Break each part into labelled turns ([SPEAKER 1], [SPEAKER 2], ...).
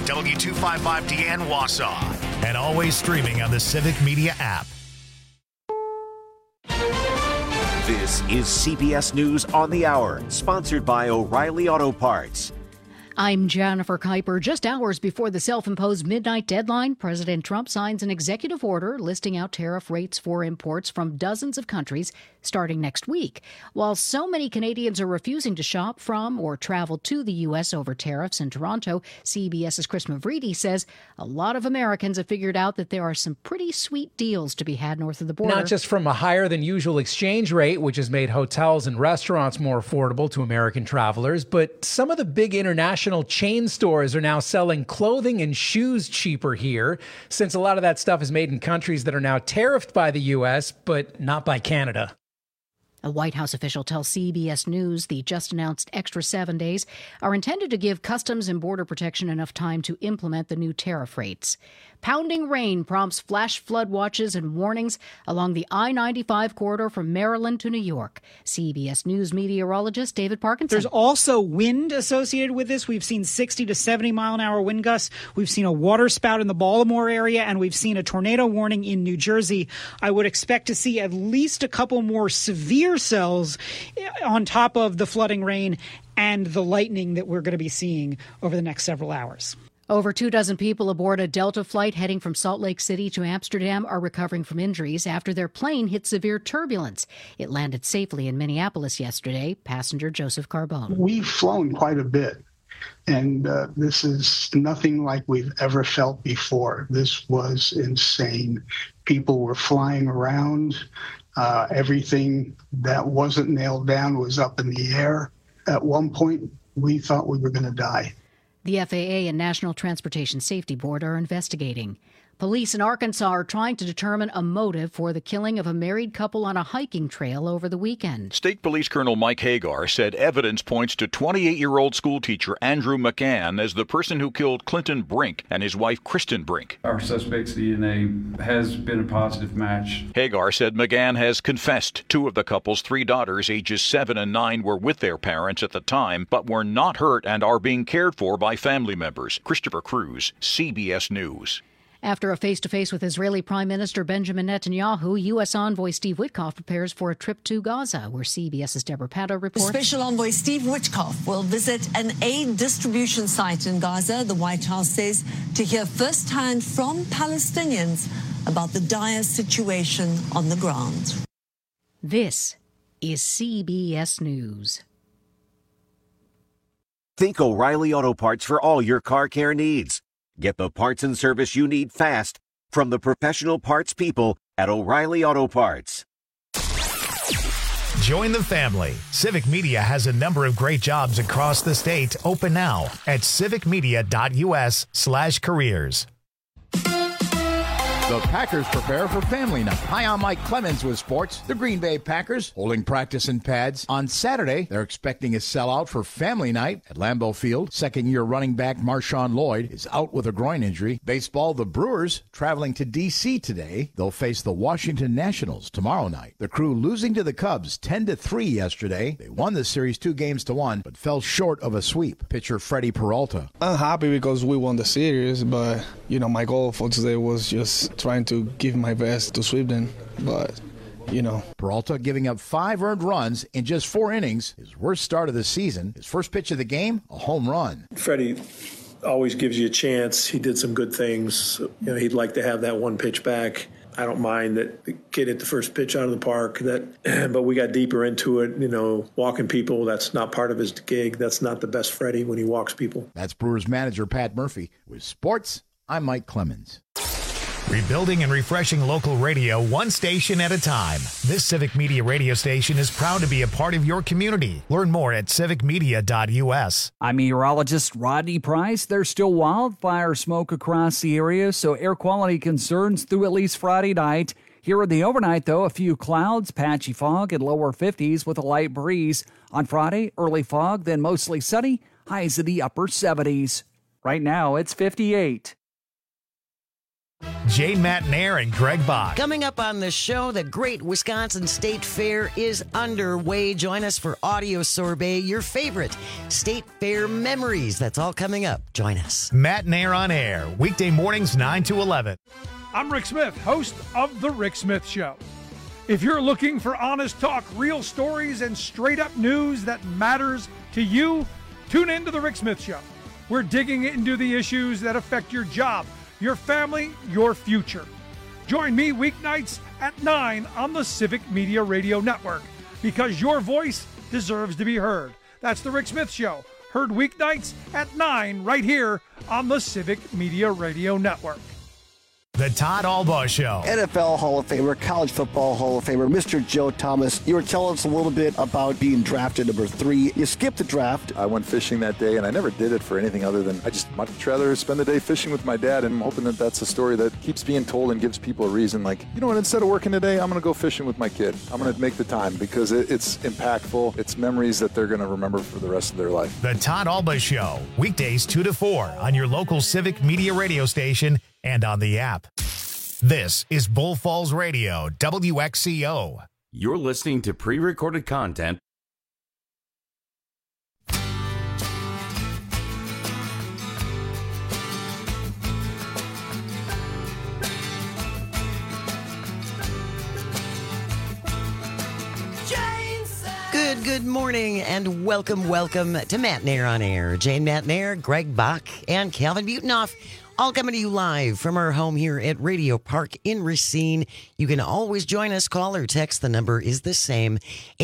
[SPEAKER 1] W255DN Wausau, and always streaming on the Civic Media app.
[SPEAKER 2] This is CBS News on the Hour, sponsored by O'Reilly Auto Parts.
[SPEAKER 3] I'm Jennifer Kuiper. Just hours before the self-imposed midnight deadline, President Trump signs an executive order listing out tariff rates for imports from dozens of countries starting next week. While so many Canadians are refusing to shop from or travel to the U.S. over tariffs in Toronto, CBS's Chris Mavridi says a lot of Americans have figured out that there are some pretty sweet deals to be had north of the border.
[SPEAKER 4] Not just from a higher than usual exchange rate, which has made hotels and restaurants more affordable to American travelers, but some of the big international chain stores are now selling clothing and shoes cheaper here, since a lot of that stuff is made in countries that are now tariffed by the U.S., but not by Canada.
[SPEAKER 3] A White House official tells CBS News the just-announced extra 7 days are intended to give Customs and Border Protection enough time to implement the new tariff rates. Pounding rain prompts flash flood watches and warnings along the I-95 corridor from Maryland to New York. CBS News meteorologist David Parkinson.
[SPEAKER 5] There's also wind associated with this. We've seen 60 to 70 mile-an-hour wind gusts. We've seen a water spout in the Baltimore area, and we've seen a tornado warning in New Jersey. I would expect to see at least a couple more severe cells on top of the flooding rain and the lightning that we're going to be seeing over the next several hours.
[SPEAKER 3] Over 24 people aboard a Delta flight heading from Salt Lake City to Amsterdam are recovering from injuries after their plane hit severe turbulence. It landed safely in Minneapolis yesterday. Passenger Joseph Carbone.
[SPEAKER 6] We've flown quite a bit, and this is nothing like we've ever felt before. This was insane. People were flying around. Everything that wasn't nailed down was up in the air. At one point, we thought we were going to die.
[SPEAKER 3] The FAA and National Transportation Safety Board are investigating. Police in Arkansas are trying to determine a motive for the killing of a married couple on a hiking trail over the weekend.
[SPEAKER 7] State Police Colonel Mike Hagar said evidence points to 28-year-old schoolteacher Andrew McGann as the person who killed Clinton Brink and his wife Kristen Brink.
[SPEAKER 8] Our suspect's DNA has been a positive match.
[SPEAKER 7] Hagar said McGann has confessed. Two of the couple's three daughters, ages 7 and 9, were with their parents at the time, but were not hurt and are being cared for by family members. Christopher Cruz, CBS News.
[SPEAKER 3] After a face-to-face with Israeli Prime Minister Benjamin Netanyahu, U.S. envoy Steve Witkoff prepares for a trip to Gaza, where CBS's Deborah Pato reports.
[SPEAKER 9] Special envoy Steve Witkoff will visit an aid distribution site in Gaza, the White House says, to hear firsthand from Palestinians about the dire situation on the ground.
[SPEAKER 3] This is CBS News.
[SPEAKER 2] Think O'Reilly Auto Parts for all your car care needs. Get the parts and service you need fast from the professional parts people at O'Reilly Auto Parts.
[SPEAKER 1] Join the family. Civic Media has a number of great jobs across the state open now at civicmedia.us/careers.
[SPEAKER 10] The Packers prepare for family night. Hi, I'm Mike Clemens with sports. The Green Bay Packers holding practice in pads. On Saturday, they're expecting a sellout for family night at Lambeau Field. Second-year running back Marshawn Lloyd is out with a groin injury. Baseball, the Brewers traveling to D.C. today. They'll face the Washington Nationals tomorrow night. The Crew losing to the Cubs 10-3 yesterday. They won the series 2-1, but fell short of a sweep. Pitcher Freddie Peralta.
[SPEAKER 11] I'm happy because we won the series, but, my goal for today was just trying to give my best to sweep them, but,
[SPEAKER 10] Peralta giving up 5 earned runs in just 4 innings, his worst start of the season. His first pitch of the game, a home run.
[SPEAKER 12] Freddie always gives you a chance. He did some good things. He'd like to have that one pitch back. I don't mind that the kid hit the first pitch out of the park, but we got deeper into it. Walking people, that's not part of his gig. That's not the best Freddie when he walks people.
[SPEAKER 10] That's Brewers manager Pat Murphy. With sports, I'm Mike Clemens.
[SPEAKER 1] Rebuilding and refreshing local radio one station at a time. This Civic Media radio station is proud to be a part of your community. Learn more at civicmedia.us.
[SPEAKER 13] I'm meteorologist Rodney Price. There's still wildfire smoke across the area, so air quality concerns through at least Friday night. Here in the overnight, though, a few clouds, patchy fog, and lower 50s with a light breeze. On Friday, early fog, then mostly sunny, highs in the upper 70s. Right now, it's 58.
[SPEAKER 1] Jane Matnair and Greg Bach.
[SPEAKER 14] Coming up on the show, the Great Wisconsin State Fair is underway. Join us for Audio Sorbet, your favorite State Fair memories. That's all coming up. Join us.
[SPEAKER 1] Matnair on air, weekday mornings 9 to 11.
[SPEAKER 15] I'm Rick Smith, host of The Rick Smith Show. If you're looking for honest talk, real stories, and straight-up news that matters to you, tune in to The Rick Smith Show. We're digging into the issues that affect your job, your family, your future. Join me weeknights at 9 on the Civic Media Radio Network, because your voice deserves to be heard. That's The Rick Smith Show, heard weeknights at 9 right here on the Civic Media Radio Network.
[SPEAKER 1] The Todd Albaugh Show.
[SPEAKER 16] NFL Hall of Famer, College Football Hall of Famer, Mr. Joe Thomas. You were telling us a little bit about being drafted number 3. You skipped the draft.
[SPEAKER 17] I went fishing that day, and I never did it for anything other than I just much rather spend the day fishing with my dad, and I'm hoping that that's a story that keeps being told and gives people a reason. Like, you know what, instead of working today, I'm going to go fishing with my kid. I'm going to make the time because it's impactful. It's memories that they're going to remember for the rest of their life.
[SPEAKER 1] The Todd Albaugh Show, weekdays 2 to 4 on your local Civic Media radio station and on the app. This is Bull Falls Radio, WXCO.
[SPEAKER 18] You're listening to pre-recorded content.
[SPEAKER 14] Good morning and welcome to Matnair on Air. Jane Matnair, Greg Bach, and Calvin Butenoff. All coming to you live from our home here at Radio Park in Racine. You can always join us, call or text. The number is the same,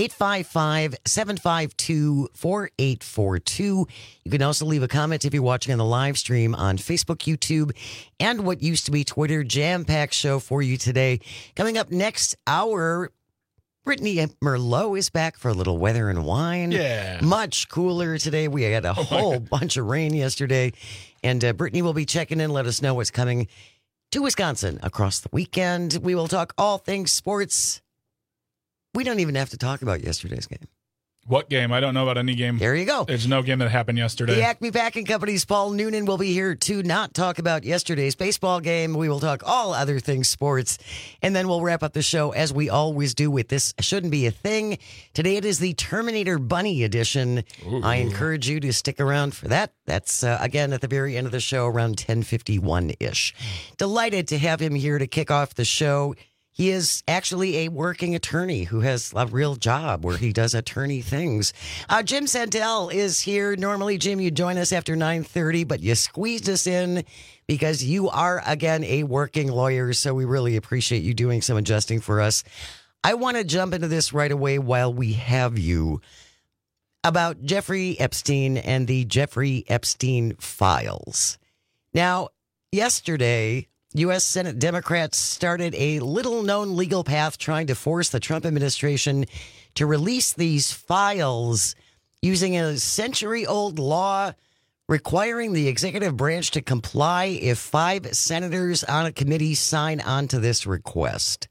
[SPEAKER 14] 855-752-4842. You can also leave a comment if you're watching on the live stream on Facebook, YouTube, and what used to be Twitter. Jam-packed show for you today. Coming up next hour, Brittany Merlot is back for a little weather and wine.
[SPEAKER 19] Yeah.
[SPEAKER 14] Much cooler today. We had a whole bunch of rain yesterday. And Brittany will be checking in, let us know what's coming to Wisconsin across the weekend. We will talk all things sports. We don't even have to talk about yesterday's game.
[SPEAKER 19] What game? I don't know about any game.
[SPEAKER 14] There you go.
[SPEAKER 19] There's no game that happened yesterday.
[SPEAKER 14] The Acme Packing Company's Paul Noonan will be here to not talk about yesterday's baseball game. We will talk all other things sports. And then we'll wrap up the show as we always do with This Shouldn't Be a Thing. Today it is the Terminator Bunny edition. Ooh. I encourage you to stick around for that. That's, again, at the very end of the show, around 10:51-ish. Delighted to have him here to kick off the show. He is actually a working attorney who has a real job where he does attorney things. Jim Sandell is here. Normally, Jim, you join us after 9:30, but you squeezed us in because you are, again, a working lawyer. So we really appreciate you doing some adjusting for us. I want to jump into this right away while we have you about Jeffrey Epstein and the Jeffrey Epstein files. Now, yesterday, U.S. Senate Democrats started a little-known legal path trying to force the Trump administration to release these files using a century-old law requiring the executive branch to comply if 5 senators on a committee sign on to this request.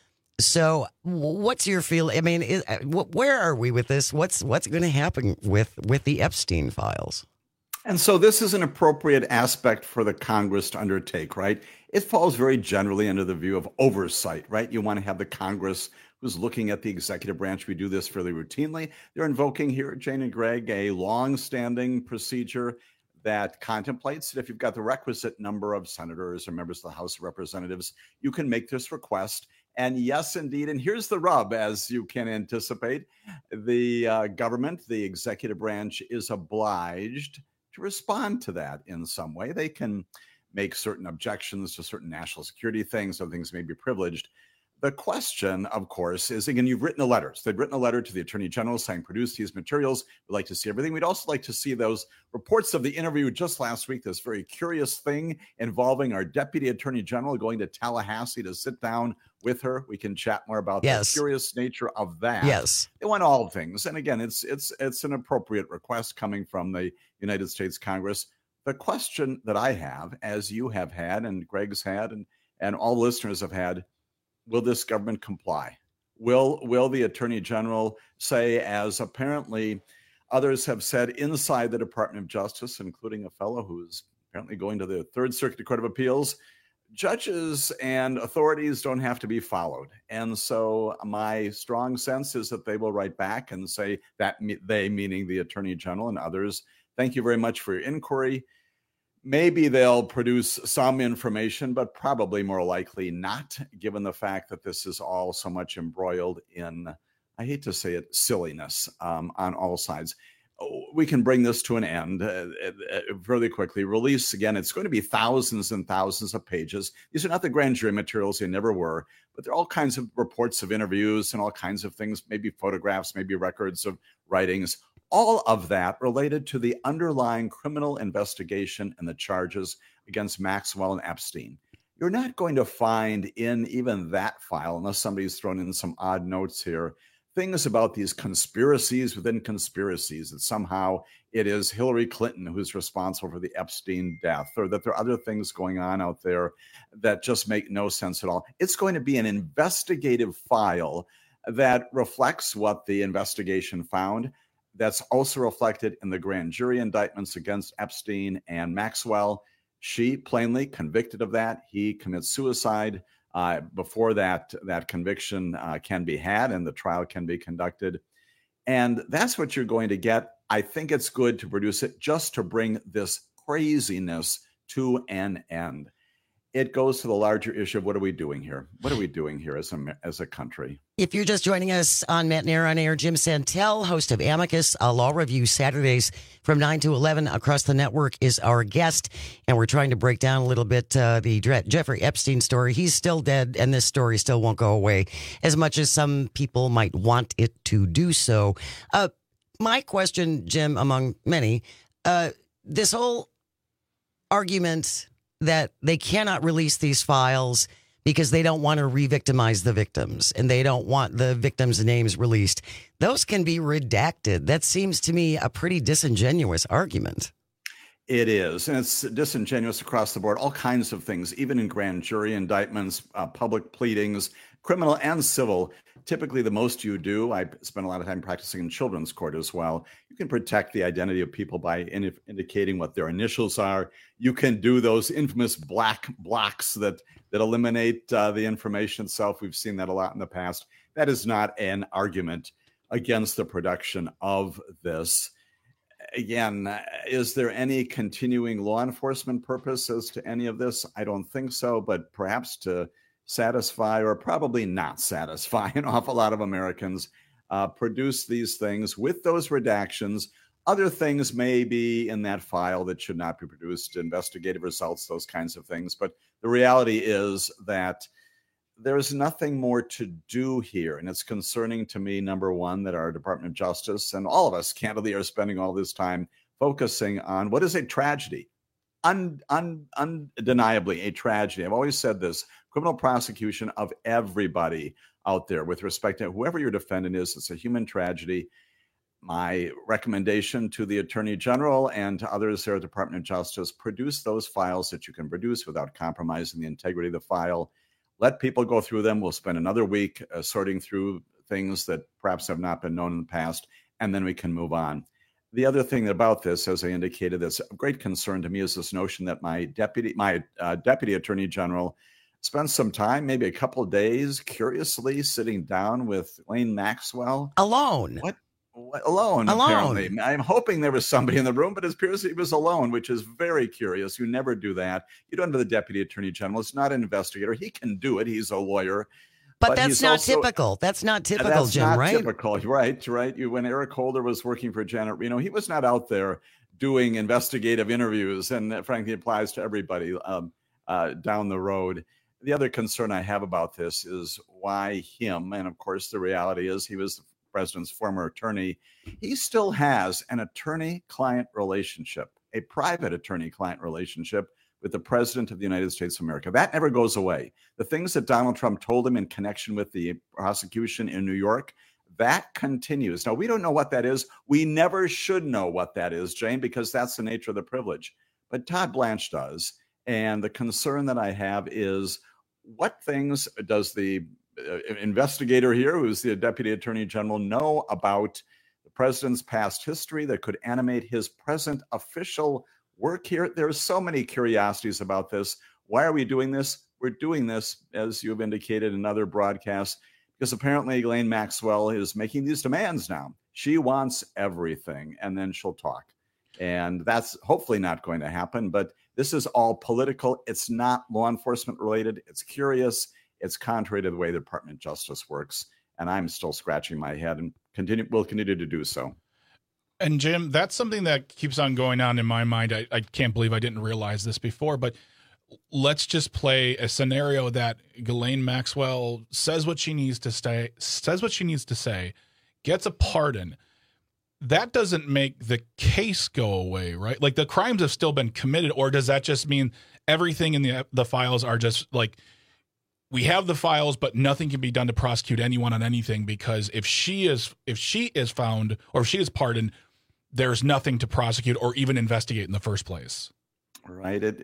[SPEAKER 14] So what's your feeling? I mean, where are we with this? What's going to happen with the Epstein files?
[SPEAKER 20] And so this is an appropriate aspect for the Congress to undertake, right? It falls very generally under the view of oversight, right? You want to have the Congress who's looking at the executive branch. We do this fairly routinely. They're invoking here, Jane and Greg, a long-standing procedure that contemplates that if you've got the requisite number of senators or members of the House of Representatives, you can make this request. And yes, indeed, and here's the rub, as you can anticipate, the government, the executive branch, is obliged to respond to that in some way. They can make certain objections to certain national security things, some things may be privileged. The question, of course, is, again, you've written a letter. So they've written a letter to the Attorney General saying, produce these materials. We'd like to see everything. We'd also like to see those reports of the interview just last week, this very curious thing involving our Deputy Attorney General going to Tallahassee to sit down with her. We can chat more about the curious nature of that.
[SPEAKER 14] Yes.
[SPEAKER 20] They want all things. And again, it's an appropriate request coming from the United States Congress. The question that I have, as you have had and Greg's had and all listeners have had, will this government comply? Will the Attorney General say, as apparently others have said inside the Department of Justice, including a fellow who's apparently going to the Third Circuit Court of Appeals, judges and authorities don't have to be followed. And so my strong sense is that they will write back and say that they, meaning the Attorney General and others, thank you very much for your inquiry. Maybe they'll produce some information, but probably more likely not, given the fact that this is all so much embroiled in, I hate to say it, silliness on all sides. We can bring this to an end really quickly. Release, again, it's going to be thousands and thousands of pages. These are not the grand jury materials, they never were, but there are all kinds of reports of interviews and all kinds of things, maybe photographs, maybe records of writings, all of that related to the underlying criminal investigation and the charges against Maxwell and Epstein. You're not going to find in even that file, unless somebody's thrown in some odd notes here, things about these conspiracies within conspiracies, that somehow it is Hillary Clinton who's responsible for the Epstein death, or that there are other things going on out there that just make no sense at all. It's going to be an investigative file that reflects what the investigation found. That's also reflected in the grand jury indictments against Epstein and Maxwell. She plainly convicted of that. He commits suicide before that conviction can be had and the trial can be conducted. And that's what you're going to get. I think it's good to produce it just to bring this craziness to an end. It goes to the larger issue of what are we doing here? What are we doing here as a country?
[SPEAKER 14] If you're just joining us on Matt and Aaron on Air, Jim Santel, host of Amicus, a law review Saturdays from 9 to 11 across the network, is our guest. And we're trying to break down a little bit the Jeffrey Epstein story. He's still dead, and this story still won't go away as much as some people might want it to do so. My question, Jim, among many, this whole argument that they cannot release these files because they don't want to re-victimize the victims and they don't want the victims' names released. Those can be redacted. That seems to me a pretty disingenuous argument.
[SPEAKER 20] It is, and it's disingenuous across the board, all kinds of things, even in grand jury indictments, public pleadings, criminal and civil. Typically, the most you do, I spend a lot of time practicing in children's court as well, you can protect the identity of people by indicating what their initials are. You can do those infamous black blocks that eliminate the information itself. We've seen that a lot in the past. That is not an argument against the production of this. Again, is there any continuing law enforcement purpose as to any of this? I don't think so, but perhaps to satisfy, or probably not satisfy, an awful lot of Americans, produce these things with those redactions. Other things may be in that file that should not be produced, investigative results, those kinds of things. But the reality is that there's nothing more to do here. And it's concerning to me, number one, that our Department of Justice and all of us, candidly, are spending all this time focusing on what is a tragedy. Undeniably a tragedy. I've always said this, criminal prosecution of everybody out there with respect to whoever your defendant is, it's a human tragedy. My recommendation to the Attorney General and to others there at the Department of Justice, produce those files that you can produce without compromising the integrity of the file. Let people go through them. We'll spend another week sorting through things that perhaps have not been known in the past, and then we can move on. The other thing about this, as I indicated, that's of great concern to me is this notion that my deputy Attorney General spent some time, maybe a couple of days, curiously sitting down with Ghislaine Maxwell.
[SPEAKER 14] Alone.
[SPEAKER 20] What? Alone, apparently. I'm hoping there was somebody in the room, but it appears he was alone, which is very curious. You never do that. You don't have the Deputy Attorney General. It's not an investigator. He can do it. He's a lawyer.
[SPEAKER 14] But that's not typical. That's not typical, Jim, right?
[SPEAKER 20] That's not typical. Right. When Eric Holder was working for Janet Reno, he was not out there doing investigative interviews, and that frankly applies to everybody down the road. The other concern I have about this is why him, and of course the reality is he was the president's former attorney. He still has an attorney-client relationship, a private attorney-client relationship with the President of the United States of America. That never goes away. The things that Donald Trump told him in connection with the prosecution in New York, that continues. Now, we don't know what that is. We never should know what that is, Jane, because that's the nature of the privilege. But Todd Blanche does. And the concern that I have is, what things does the investigator here, who's the Deputy Attorney General, know about the president's past history that could animate his present official work here? There are so many curiosities about this. Why are we doing this? we're doing this, as you've indicated in other broadcasts, because apparently Ghislaine Maxwell is making these demands now. She wants everything, and then she'll talk. And that's hopefully not going to happen, but this is all political. It's not law enforcement related. It's curious. It's contrary to the way the Department of Justice works. And I'm still scratching my head and will continue to do so.
[SPEAKER 19] And Jim, that's something that keeps on going on in my mind. I can't believe I didn't realize this before, but let's just play a scenario that Ghislaine Maxwell says what she needs to say, gets a pardon. That doesn't make the case go away, right? Like, the crimes have still been committed, or does that just mean everything in the files are just like, we have the files, but nothing can be done to prosecute anyone on anything, because if she is found, or if she is pardoned, there's nothing to prosecute or even investigate in the first place.
[SPEAKER 20] Right. It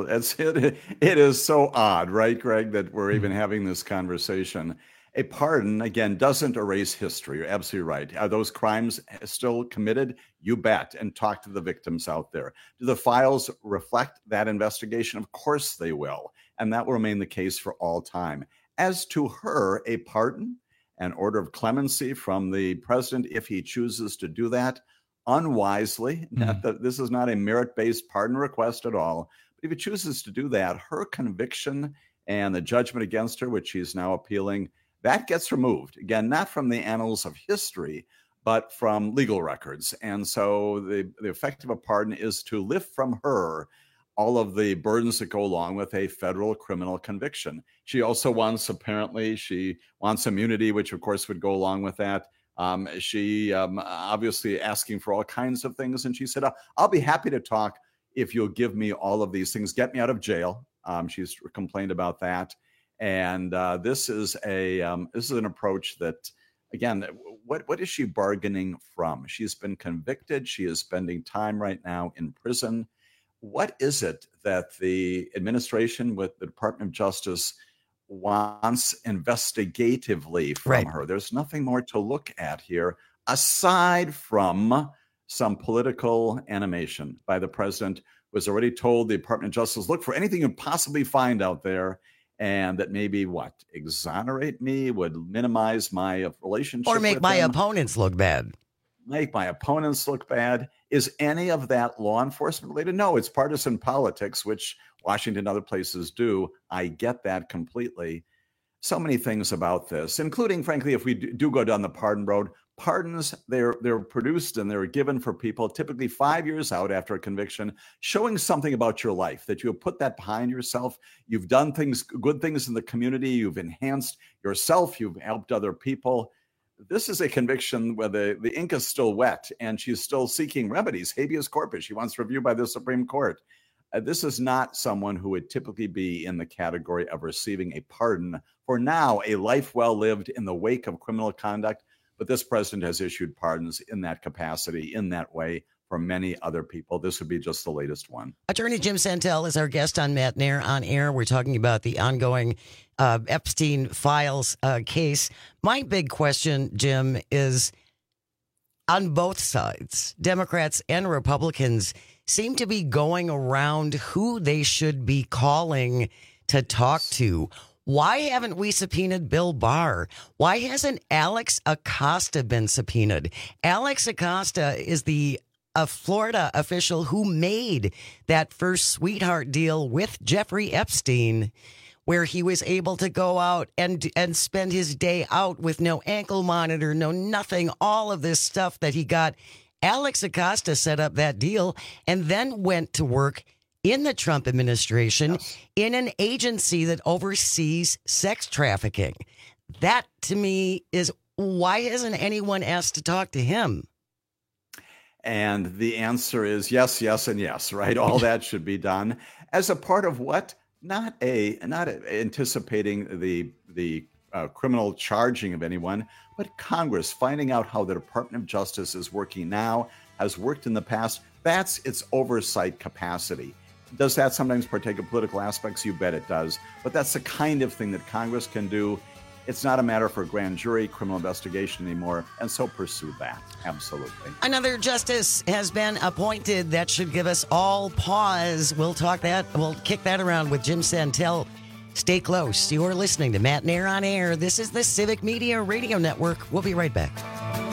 [SPEAKER 20] is so odd, right, Greg, that we're even having this conversation. A pardon, again, doesn't erase history. You're absolutely right. Are those crimes still committed? You bet. And talk to the victims out there. Do the files reflect that investigation? Of course they will. And that will remain the case for all time. As to her, a pardon, an order of clemency from the president, if he chooses to do that, unwisely, this is not a merit-based pardon request at all. But if he chooses to do that, her conviction and the judgment against her, which she's now appealing, that gets removed. Again, not from the annals of history, but from legal records. And so the effect of a pardon is to lift from her all of the burdens that go along with a federal criminal conviction. She also wants immunity, which of course would go along with that. She obviously asking for all kinds of things. And she said, I'll be happy to talk if you'll give me all of these things, get me out of jail. She's complained about that. And this is an approach that, again, what is she bargaining from? She's been convicted. She is spending time right now in prison. What is it that the administration with the Department of Justice wants investigatively from her? There's nothing more to look at here aside from some political animation by the president, who has already told the Department of Justice, look for anything you can possibly find out there, and that maybe exonerate me, would minimize my relationship
[SPEAKER 14] or make
[SPEAKER 20] with
[SPEAKER 14] my
[SPEAKER 20] them.
[SPEAKER 14] Opponents look bad.
[SPEAKER 20] Make my opponents look bad. Is any of that law enforcement related? No, it's partisan politics, which Washington and other places do. I get that completely. So many things about this, including, frankly, if we do go down the pardon road, pardons, they're produced and they're given for people typically 5 years out after a conviction, showing something about your life, that you have put that behind yourself. You've done good things in the community. You've enhanced yourself. You've helped other people. This is a conviction where the ink is still wet and she's still seeking remedies, habeas corpus. She wants review by the Supreme Court. This is not someone who would typically be in the category of receiving a pardon for now, a life well lived in the wake of criminal conduct. But this president has issued pardons in that capacity, in that way, for many other people. This would be just the latest one.
[SPEAKER 14] Attorney Jim Santel is our guest on Matt Nair on Air. We're talking about the ongoing Epstein Files case. My big question, Jim, is on both sides, Democrats and Republicans seem to be going around who they should be calling to talk to. Why haven't we subpoenaed Bill Barr? Why hasn't Alex Acosta been subpoenaed? Alex Acosta is a Florida official who made that first sweetheart deal with Jeffrey Epstein, where he was able to go out and spend his day out with no ankle monitor, no nothing, all of this stuff that he got. Alex Acosta set up that deal and then went to work in the Trump administration in an agency that oversees sex trafficking. That, to me, is why hasn't anyone asked to talk to him?
[SPEAKER 20] And the answer is yes, yes, and yes, right? All that should be done as a part of what? Not anticipating the criminal charging of anyone, but Congress finding out how the Department of Justice is working now, has worked in the past. That's its oversight capacity. Does that sometimes partake of political aspects? You bet it does. But that's the kind of thing that Congress can do. It's not a matter for a grand jury, criminal investigation anymore. And so pursue that. Absolutely.
[SPEAKER 14] Another justice has been appointed. That should give us all pause. We'll kick that around with Jim Santel Stay close. You're listening to Matt Nair on Air. This is the Civic Media Radio Network. We'll be right back.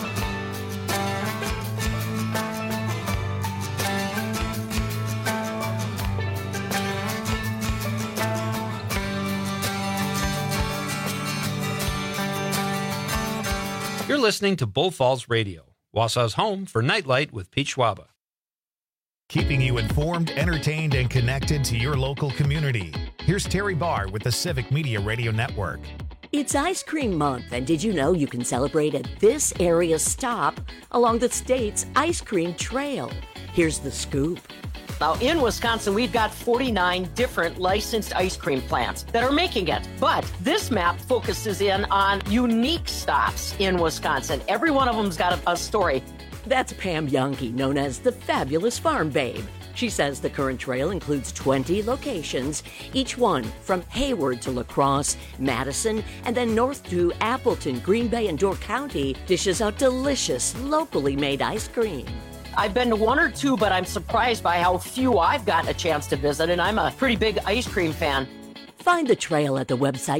[SPEAKER 21] You're listening to Bull Falls Radio, Wausau's home for Nightlight with Pete Schwaba.
[SPEAKER 1] Keeping you informed, entertained, and connected to your local community. Here's Terry Barr with the Civic Media Radio Network.
[SPEAKER 22] It's Ice Cream Month, and did you know you can celebrate at this area stop along the state's Ice Cream Trail? Here's the scoop.
[SPEAKER 23] Now, in Wisconsin, we've got 49 different licensed ice cream plants that are making it. But this map focuses in on unique stops in Wisconsin. Every one of them's got a story.
[SPEAKER 22] That's Pam Youngke, known as the Fabulous Farm Babe. She says the current trail includes 20 locations, each one from Hayward to La Crosse, Madison, and then north to Appleton, Green Bay, and Door County dishes out delicious, locally made ice cream.
[SPEAKER 23] I've been to one or two, but I'm surprised by how few I've gotten a chance to visit, and I'm a pretty big ice cream fan.
[SPEAKER 22] Find the trail at the website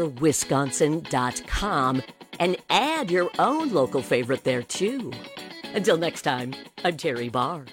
[SPEAKER 22] gatherwisconsin.com and add your own local favorite there, too. Until next time, I'm Terry Barr.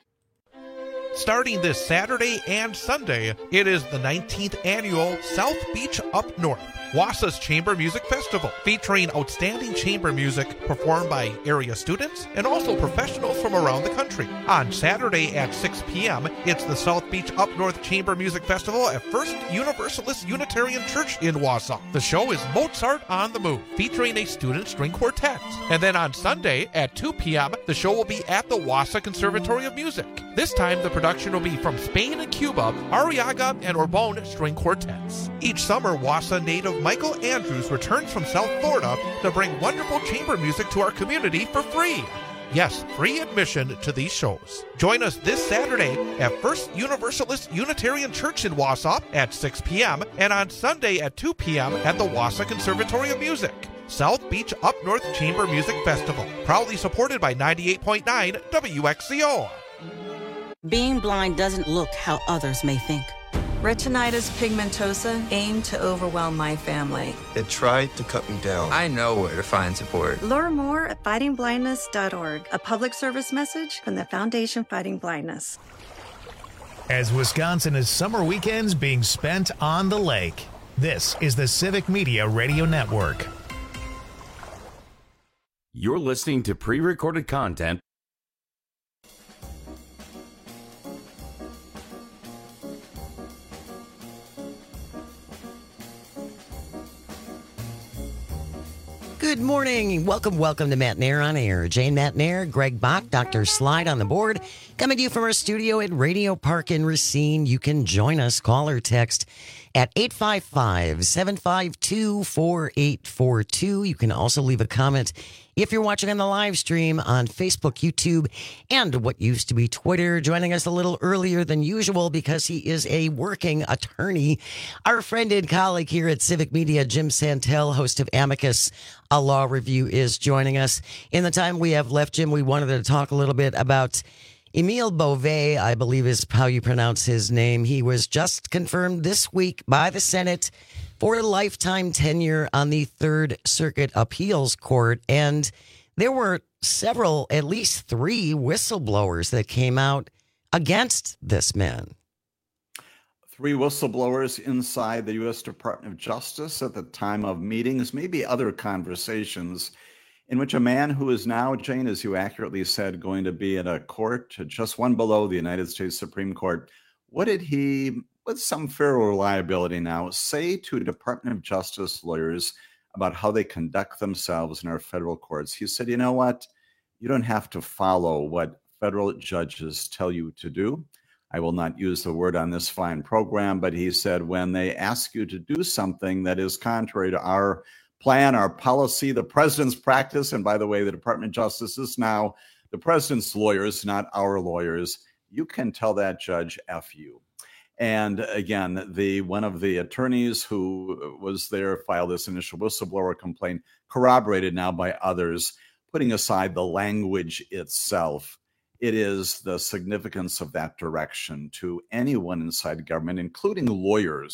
[SPEAKER 24] Starting this Saturday and Sunday, it is the 19th annual South Beach Up North, Wausau's Chamber Music Festival, featuring outstanding chamber music performed by area students and also professionals from around the country. On Saturday at 6 p.m., it's the South Beach Up North Chamber Music Festival at First Universalist Unitarian Church in Wausau. The show is Mozart on the Move, featuring a student string quartet. And then on Sunday at 2 p.m., the show will be at the Wausau Conservatory of Music. This time, the production will be from Spain and Cuba, Arriaga and Orbone string quartets. Each summer, Wausau native Michael Andrews returns from South Florida to bring wonderful chamber music to our community for free. Yes, free admission to these shows. Join us this Saturday at First Universalist Unitarian Church in Wausau at 6 p.m. and on Sunday at 2 p.m. at the Wausau Conservatory of Music. South Beach Up North Chamber Music Festival, proudly supported by 98.9 WXCO.
[SPEAKER 25] Being blind doesn't look how others may think.
[SPEAKER 26] Retinitis pigmentosa aimed to overwhelm my family.
[SPEAKER 27] It tried to cut me down. I know where to find support.
[SPEAKER 26] Learn more at fightingblindness.org, a public service message from the Foundation Fighting Blindness.
[SPEAKER 1] As Wisconsin is summer weekends being spent on the lake, this is the Civic Media Radio Network.
[SPEAKER 18] You're listening to pre-recorded content.
[SPEAKER 14] Good morning. Welcome to Matt Nair on Air. Jane Matt Nair, Greg Bach, Dr. Slide on the board. Coming to you from our studio at Radio Park in Racine. You can join us, call or text at 855-752-4842. You can also leave a comment if you're watching on the live stream on Facebook, YouTube, and what used to be Twitter. Joining us a little earlier than usual because he is a working attorney. Our friend and colleague here at Civic Media, Jim Santel, host of Amicus, a law review, is joining us. In the time we have left, Jim, we wanted to talk a little bit about Emile Beauvais, I believe is how you pronounce his name. He was just confirmed this week by the Senate for a lifetime tenure on the Third Circuit Appeals Court. And there were several, at least 3 whistleblowers that came out against this man.
[SPEAKER 20] 3 whistleblowers inside the U.S. Department of Justice at the time of meetings, maybe other conversations, in which a man who is now, Jane, as you accurately said, going to be in a court just one below the United States Supreme Court. What did he, with some fair reliability now, say to Department of Justice lawyers about how they conduct themselves in our federal courts? He said, you know what? You don't have to follow what federal judges tell you to do. I will not use the word on this fine program, but he said when they ask you to do something that is contrary to our plan, our policy, the president's practice, and by the way, the Department of Justice is now the president's lawyers, not our lawyers, you can tell that judge F you. And again, one of the attorneys who was there filed this initial whistleblower complaint, corroborated now by others, putting aside the language itself. It is the significance of that direction to anyone inside government, including lawyers,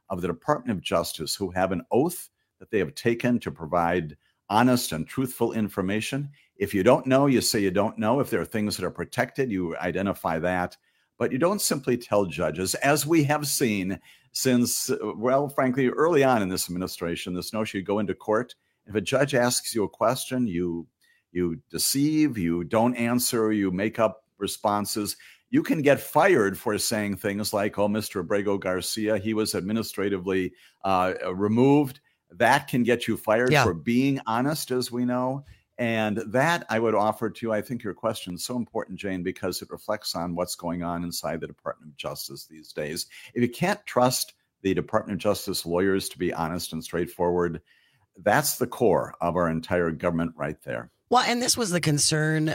[SPEAKER 20] of the Department of Justice who have an oath that they have taken to provide honest and truthful information. If you don't know, you say you don't know. If there are things that are protected, you identify that. But you don't simply tell judges, as we have seen since, well, frankly, early on in this administration, this notion you go into court. If a judge asks you a question, you deceive, you don't answer, you make up responses. You can get fired for saying things like, oh, Mr. Abrego Garcia, he was administratively removed. That can get you fired for being honest, as we know. And that I would offer to you. I think your question is so important, Jane, because it reflects on what's going on inside the Department of Justice these days. If you can't trust the Department of Justice lawyers to be honest and straightforward, that's the core of our entire government right there.
[SPEAKER 14] Well, and this was the concern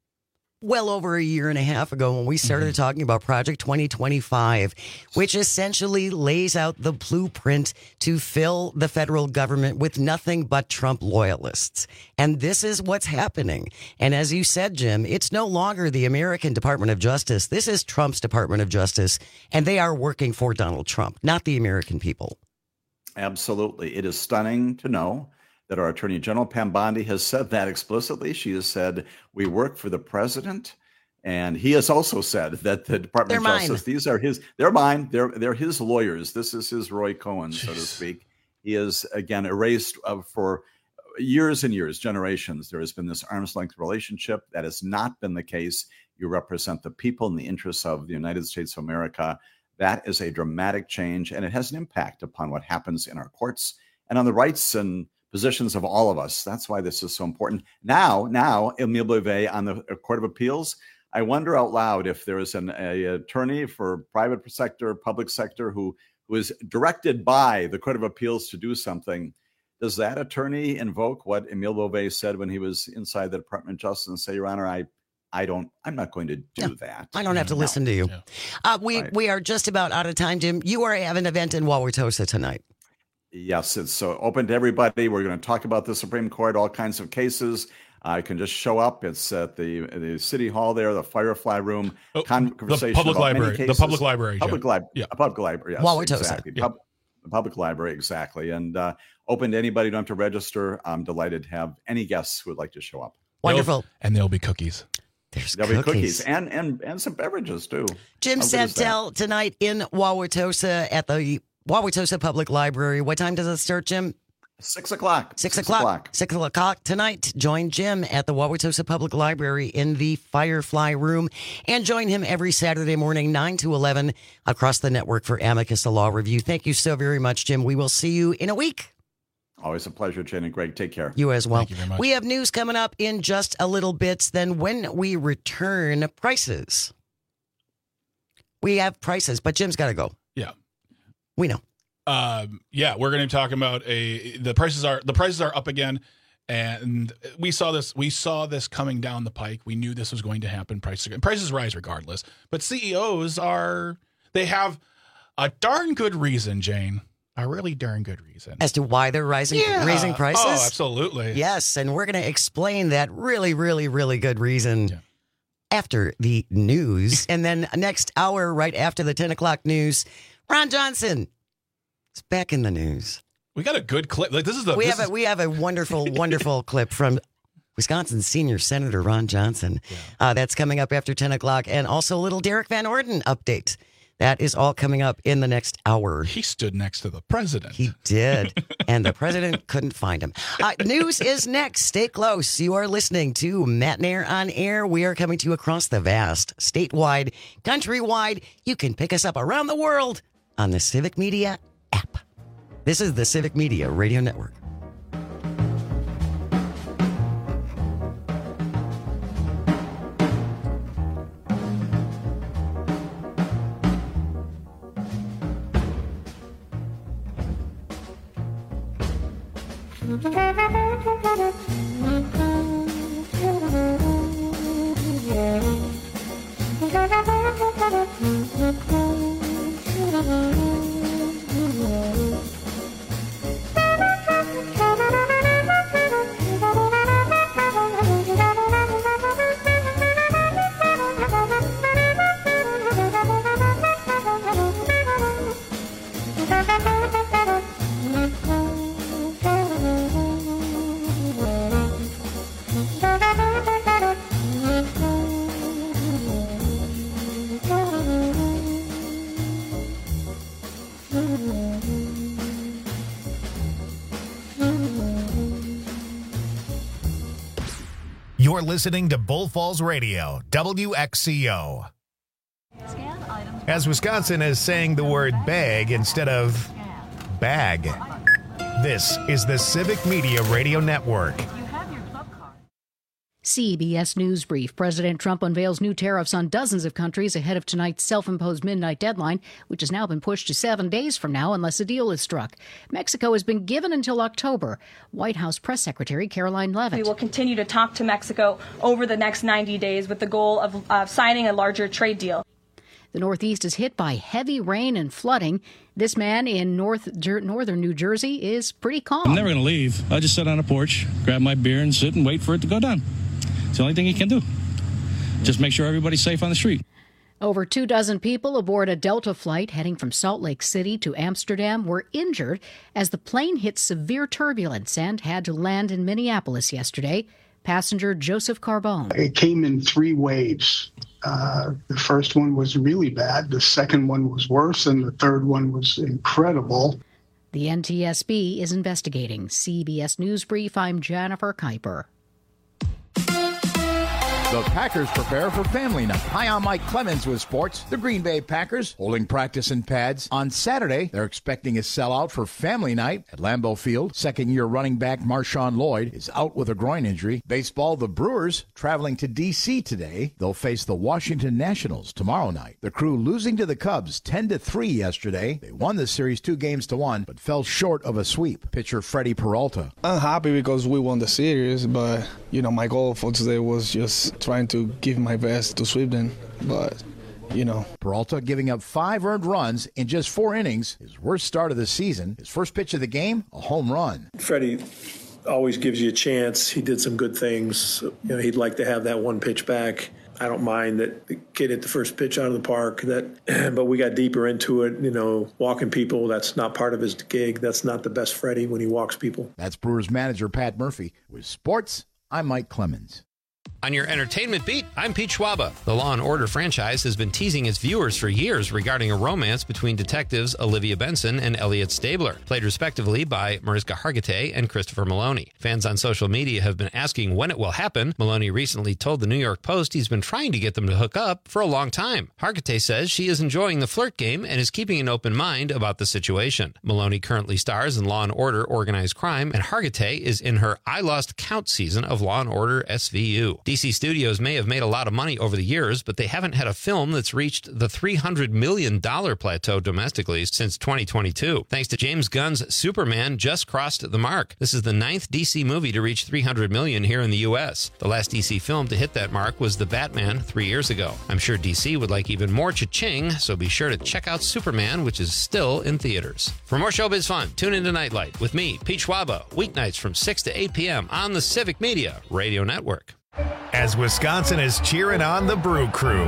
[SPEAKER 14] well over a year and a half ago when we started talking about Project 2025, which essentially lays out the blueprint to fill the federal government with nothing but Trump loyalists. And this is what's happening. And as you said, Jim, it's no longer the American Department of Justice. This is Trump's Department of Justice, and they are working for Donald Trump, not the American people.
[SPEAKER 20] Absolutely. It is stunning to know that our Attorney General Pam Bondi has said that explicitly. She has said, we work for the president. And he has also said that the Department of Justice, these are they're mine. They're his lawyers. This is his Roy Cohen, so to speak. He is, again, erased for years and years, generations. There has been this arm's length relationship. That has not been the case. You represent the people and the interests of the United States of America. That is a dramatic change, and it has an impact upon what happens in our courts and on the rights and positions of all of us. That's why this is so important. Now, Emile Beauvais on the Court of Appeals, I wonder out loud if there is an attorney for private sector, public sector who is directed by the Court of Appeals to do something. Does that attorney invoke what Emile Beauvais said when he was inside the Department of Justice and say, Your Honor, I'm not going to do that.
[SPEAKER 14] I don't have to listen to you. We are just about out of time, Jim. You are having an event in Wauwatosa tonight.
[SPEAKER 20] Yes, it's open to everybody. We're going to talk about the Supreme Court, all kinds of cases. You can just show up. It's at the City Hall there, the Firefly Room. Conversation
[SPEAKER 19] the public
[SPEAKER 20] about
[SPEAKER 19] library.
[SPEAKER 20] many cases.
[SPEAKER 19] The public library.
[SPEAKER 20] Public library. Yeah, public library. Yes,
[SPEAKER 14] Wauwatosa.
[SPEAKER 20] Exactly. The public library, exactly. And open to anybody. You don't have to register. I'm delighted to have any guests who would like to show up.
[SPEAKER 14] Wonderful.
[SPEAKER 19] And there'll be cookies.
[SPEAKER 20] There'll be cookies and some beverages too.
[SPEAKER 14] Jim Santel tonight in Wauwatosa at the Wauwatosa Public Library. What time does it start, Jim?
[SPEAKER 20] 6 o'clock.
[SPEAKER 14] 6 o'clock. 6 o'clock tonight. Join Jim at the Wauwatosa Public Library in the Firefly Room, and join him every Saturday morning, 9 to 11, across the network for Amicus, a law review. Thank you so very much, Jim. We will see you in a week.
[SPEAKER 20] Always a pleasure, Jen and Greg. Take care.
[SPEAKER 14] You as well.
[SPEAKER 19] Thank you very much.
[SPEAKER 14] We have news coming up in just a little bit. Then when we return, prices. We have prices, but Jim's got to go.
[SPEAKER 19] Yeah.
[SPEAKER 14] We know.
[SPEAKER 19] We're going to be talking about the prices are up again, and we saw this coming down the pike. We knew this was going to happen. Prices rise regardless, but CEOs they have a darn good reason, Jane. A really darn good reason
[SPEAKER 14] as to why they're raising prices.
[SPEAKER 19] Oh, absolutely.
[SPEAKER 14] Yes, and we're going to explain that really, really, really good reason after the news, and then next hour, right after the 10 o'clock news, Ron Johnson. It's back in the news.
[SPEAKER 19] We got a good clip. Like
[SPEAKER 14] we have a wonderful, wonderful clip from Wisconsin Senior Senator Ron Johnson. That's coming up after 10 o'clock, and also a little Derek Van Orden update. That is all coming up in the next hour.
[SPEAKER 19] He stood next to the president.
[SPEAKER 14] He did, and the president couldn't find him. News is next. Stay close. You are listening to Matt Nair on Air. We are coming to you across the vast, statewide, countrywide. You can pick us up around the world on the Civic Media app. This is the Civic Media Radio Network.
[SPEAKER 3] Thank you.
[SPEAKER 1] You're listening to Bull Falls Radio, WXCO. As Wisconsin is saying the word bag instead of bag. This is the Civic Media Radio Network.
[SPEAKER 3] CBS News Brief. President Trump unveils new tariffs on dozens of countries ahead of tonight's self-imposed midnight deadline, which has now been pushed to 7 days from now unless a deal is struck. Mexico has been given until October. White House Press Secretary Caroline Leavitt.
[SPEAKER 4] We will continue to talk to Mexico over the next 90 days with the goal of signing a larger trade deal.
[SPEAKER 3] The Northeast is hit by heavy rain and flooding. This man in northern New Jersey is pretty calm.
[SPEAKER 5] I'm never going to leave. I just sit on a porch, grab my beer, and sit and wait for it to go down. It's the only thing you can do. Just make sure everybody's safe on the street.
[SPEAKER 3] Over 24 people aboard a Delta flight heading from Salt Lake City to Amsterdam were injured as the plane hit severe turbulence and had to land in Minneapolis yesterday. Passenger Joseph Carbone.
[SPEAKER 6] It came in 3 waves. The first one was really bad. The second one was worse, and the third one was incredible.
[SPEAKER 3] The NTSB is investigating. CBS News Brief, I'm Jennifer Kuiper.
[SPEAKER 10] The Packers prepare for family night. Hi, I'm Mike Clemens with sports. The Green Bay Packers holding practice in pads. On Saturday, they're expecting a sellout for family night at Lambeau Field. Second-year running back Marshawn Lloyd is out with a groin injury. Baseball, the Brewers traveling to D.C. today. They'll face the Washington Nationals tomorrow night. The Crew losing to the Cubs 10-3 yesterday. They won the series 2-1, but fell short of a sweep. Pitcher Freddie Peralta.
[SPEAKER 11] I'm happy because we won the series, but, my goal for today was just trying to give my best to sweep them, but,
[SPEAKER 10] Peralta giving up 5 earned runs in just 4 innings, his worst start of the season. His first pitch of the game, a home run.
[SPEAKER 12] Freddie always gives you a chance. He did some good things. He'd like to have that one pitch back. I don't mind that the kid hit the first pitch out of the park, but we got deeper into it. Walking people, that's not part of his gig. That's not the best Freddie when he walks people.
[SPEAKER 10] That's Brewers manager Pat Murphy. With sports, I'm Mike Clemens.
[SPEAKER 21] On your entertainment beat, I'm Pete Schwaba. The Law & Order franchise has been teasing its viewers for years regarding a romance between detectives Olivia Benson and Elliot Stabler, played respectively by Mariska Hargitay and Christopher Maloney. Fans on social media have been asking when it will happen. Maloney recently told the New York Post he's been trying to get them to hook up for a long time. Hargitay says she is enjoying the flirt game and is keeping an open mind about the situation. Maloney currently stars in Law & Order Organized Crime, and Hargitay is in her I Lost Count season of Law & Order SVU. DC Studios may have made a lot of money over the years, but they haven't had a film that's reached the $300 million plateau domestically since 2022. Thanks to James Gunn's Superman just crossed the mark. This is the 9th DC movie to reach $300 million here in the U.S. The last DC film to hit that mark was The Batman 3 years ago. I'm sure DC would like even more cha-ching, so be sure to check out Superman, which is still in theaters. For more showbiz fun, tune into Nightlight with me, Pete Schwaba, weeknights from 6 to 8 p.m. on the Civic Media Radio Network.
[SPEAKER 1] As Wisconsin is cheering on the Brew Crew.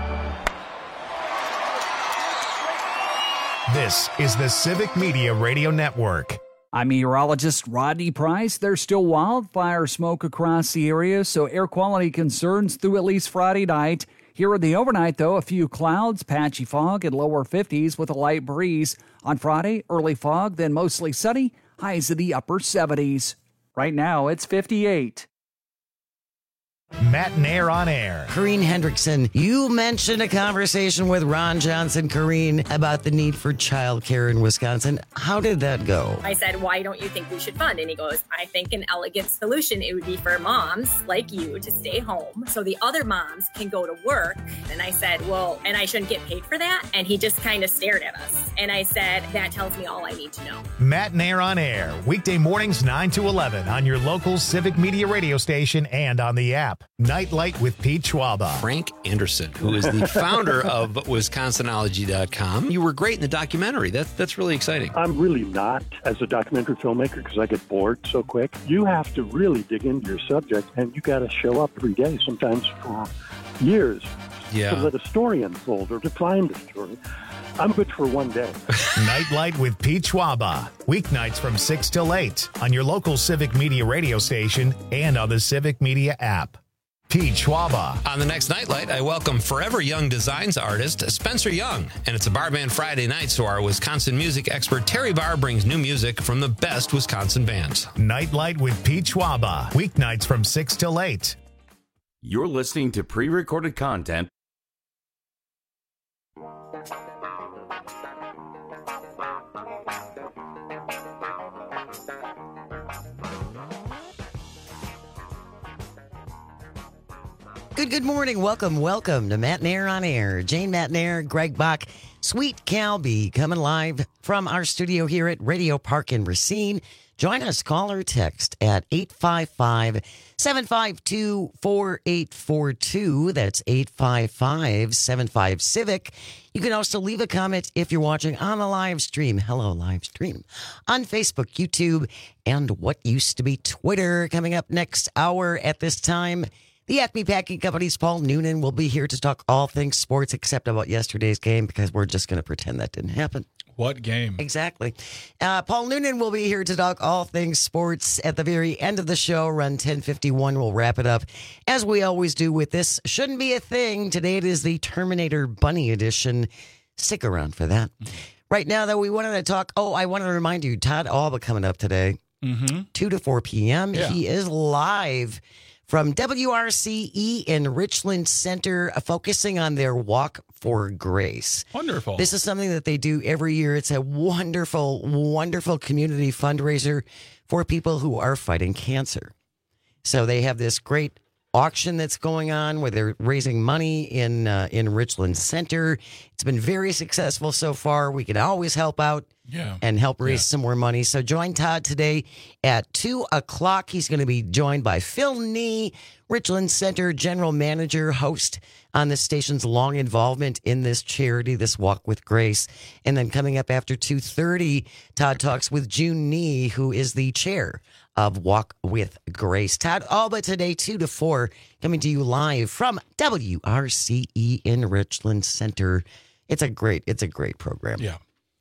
[SPEAKER 1] This is the Civic Media Radio Network.
[SPEAKER 13] I'm meteorologist Rodney Price. There's still wildfire smoke across the area, so air quality concerns through at least Friday night. Here in the overnight, though, a few clouds, patchy fog, and lower 50s with a light breeze. On Friday, early fog, then mostly sunny, highs in the upper 70s. Right now, it's 58.
[SPEAKER 1] Matt and Air on Air.
[SPEAKER 14] Corrine Hendrickson, you mentioned a conversation with Ron Johnson, Corrine, about the need for childcare in Wisconsin. How did that go?
[SPEAKER 7] I said, why don't you think we should fund? And he goes, I think an elegant solution, it would be for moms like you to stay home so the other moms can go to work. And I said, well, and I shouldn't get paid for that? And he just kind of stared at us. And I said, that tells me all I need to know.
[SPEAKER 1] Matt and Air on Air, weekday mornings 9 to 11 on your local Civic Media radio station and on the app. Nightlight with Pete Schwaba.
[SPEAKER 21] Frank Anderson, who is the founder of Wisconsinology.com. You were great in the documentary. That's really exciting.
[SPEAKER 8] I'm really not as a documentary filmmaker because I get bored so quick. You have to really dig into your subject, and you got to show up every day, sometimes for years, to let a story unfold or to find a story. I'm good for one day.
[SPEAKER 1] Nightlight with Pete Schwaba. Weeknights from 6 till 8 on your local Civic Media radio station and on the Civic Media app. Pete Schwaba.
[SPEAKER 21] On the next Nightlight, I welcome Forever Young Designs artist Spencer Young. And it's a Bar Band Friday night, so our Wisconsin music expert Terry Barr brings new music from the best Wisconsin bands.
[SPEAKER 1] Nightlight with Pete Schwaba. Weeknights from 6 till 8.
[SPEAKER 18] You're listening to pre-recorded content.
[SPEAKER 14] Good morning. Welcome to Matt Nair on Air. Jane Matt Nair, Greg Bach, Sweet Calby coming live from our studio here at Radio Park in Racine. Join us, call or text at 855-752-4842. That's 855-75-CIVIC. You can also leave a comment if you're watching on the live stream. Hello, live stream. On Facebook, YouTube, and what used to be Twitter. Coming up next hour at this time, the Acme Packing Company's Paul Noonan will be here to talk all things sports except about yesterday's game because we're just going to pretend that didn't happen.
[SPEAKER 19] What game?
[SPEAKER 14] Exactly. Paul Noonan will be here to talk all things sports at the very end of the show. Around 10:51, we'll wrap it up as we always do with this Shouldn't Be a Thing. Today it is the Terminator Bunny edition. Stick around for that. Right now, though, we wanted to talk. I want to remind you, Todd Alba coming up today, 2 to 4 p.m. Yeah. He is live from WRCE in Richland Center, focusing on their Walk for Grace.
[SPEAKER 19] Wonderful.
[SPEAKER 14] This is something that they do every year. It's a wonderful, wonderful community fundraiser for people who are fighting cancer. So they have this great auction that's going on where they're raising money in Richland Center. It's been very successful so far. We can always help out and help raise some more money. So join Todd today at 2 o'clock. He's going to be joined by Phil Nee, Richland Center General Manager, host on the station's long involvement in this charity, this Walk with Grace. And then coming up after 2:30, Todd talks with June Nee, who is the chair of Walk with Grace. Todd Alba today, 2 to 4, coming to you live from WRCE in Richland Center. It's a great program.
[SPEAKER 19] Yeah.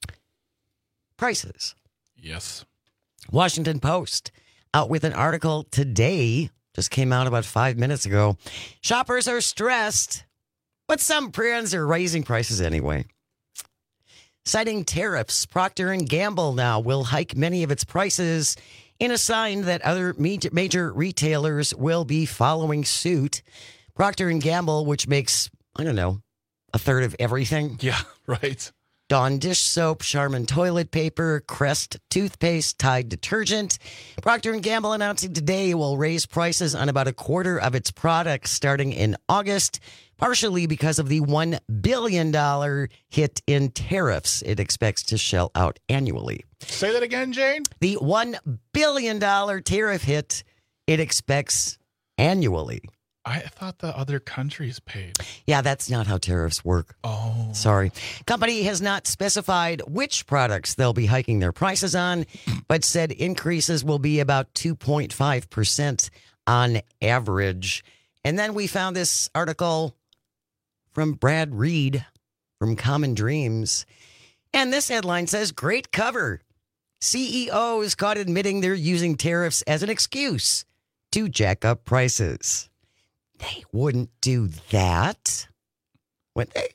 [SPEAKER 14] Prices.
[SPEAKER 19] Yes.
[SPEAKER 14] Washington Post out with an article today, just came out about 5 minutes ago. Shoppers are stressed, but some brands are raising prices anyway. Citing tariffs, Procter & Gamble now will hike many of its prices in a sign that other major retailers will be following suit. Procter & Gamble, which makes, a third of everything.
[SPEAKER 19] Yeah, right.
[SPEAKER 14] Dawn dish soap, Charmin toilet paper, Crest toothpaste, Tide detergent. Procter & Gamble announcing today it will raise prices on about a quarter of its products starting in August, partially because of the $1 billion hit in tariffs it expects to shell out annually.
[SPEAKER 19] Say that again, Jane?
[SPEAKER 14] The $1 billion tariff hit it expects annually.
[SPEAKER 19] I thought the other countries paid.
[SPEAKER 14] Yeah, that's not how tariffs work.
[SPEAKER 19] Oh.
[SPEAKER 14] Sorry. Company has not specified which products they'll be hiking their prices on, but said increases will be about 2.5% on average. And then we found this article from Brad Reed from Common Dreams. And this headline says, great cover. CEOs caught admitting they're using tariffs as an excuse to jack up prices. They wouldn't do that, would they?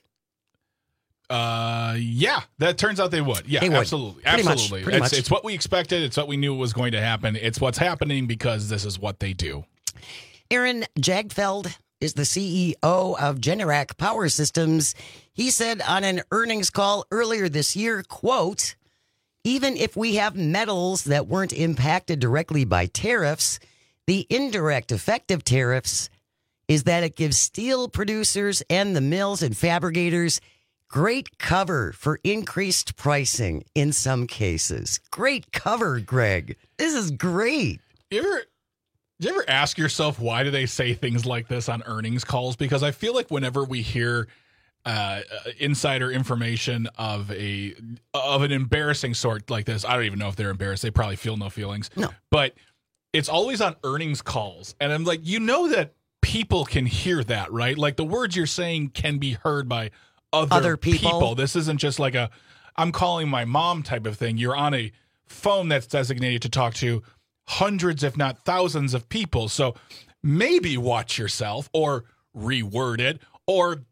[SPEAKER 19] Yeah, that turns out they would. Yeah,
[SPEAKER 14] they would.
[SPEAKER 19] Absolutely.
[SPEAKER 14] Pretty
[SPEAKER 19] Absolutely.
[SPEAKER 14] much.
[SPEAKER 19] It's what we expected. It's what we knew was going to happen. It's what's happening because this is what they do.
[SPEAKER 14] Aaron Jagfeld is the CEO of Generac Power Systems. He said on an earnings call earlier this year, quote, even if we have metals that weren't impacted directly by tariffs, the indirect effect of tariffs is that it gives steel producers and the mills and fabricators great cover for increased pricing in some cases. Great cover, Greg. This is great.
[SPEAKER 19] Did you ever ask yourself why do they say things like this on earnings calls? Because I feel like whenever we hear insider information of an embarrassing sort like this, I don't even know if they're embarrassed. They probably feel no feelings.
[SPEAKER 14] No.
[SPEAKER 19] But it's always on earnings calls. And I'm like, that people can hear that, right? Like the words you're saying can be heard by other people. This isn't just like I'm calling my mom type of thing. You're on a phone that's designated to talk to hundreds, if not thousands of people. So maybe watch yourself or reword it or,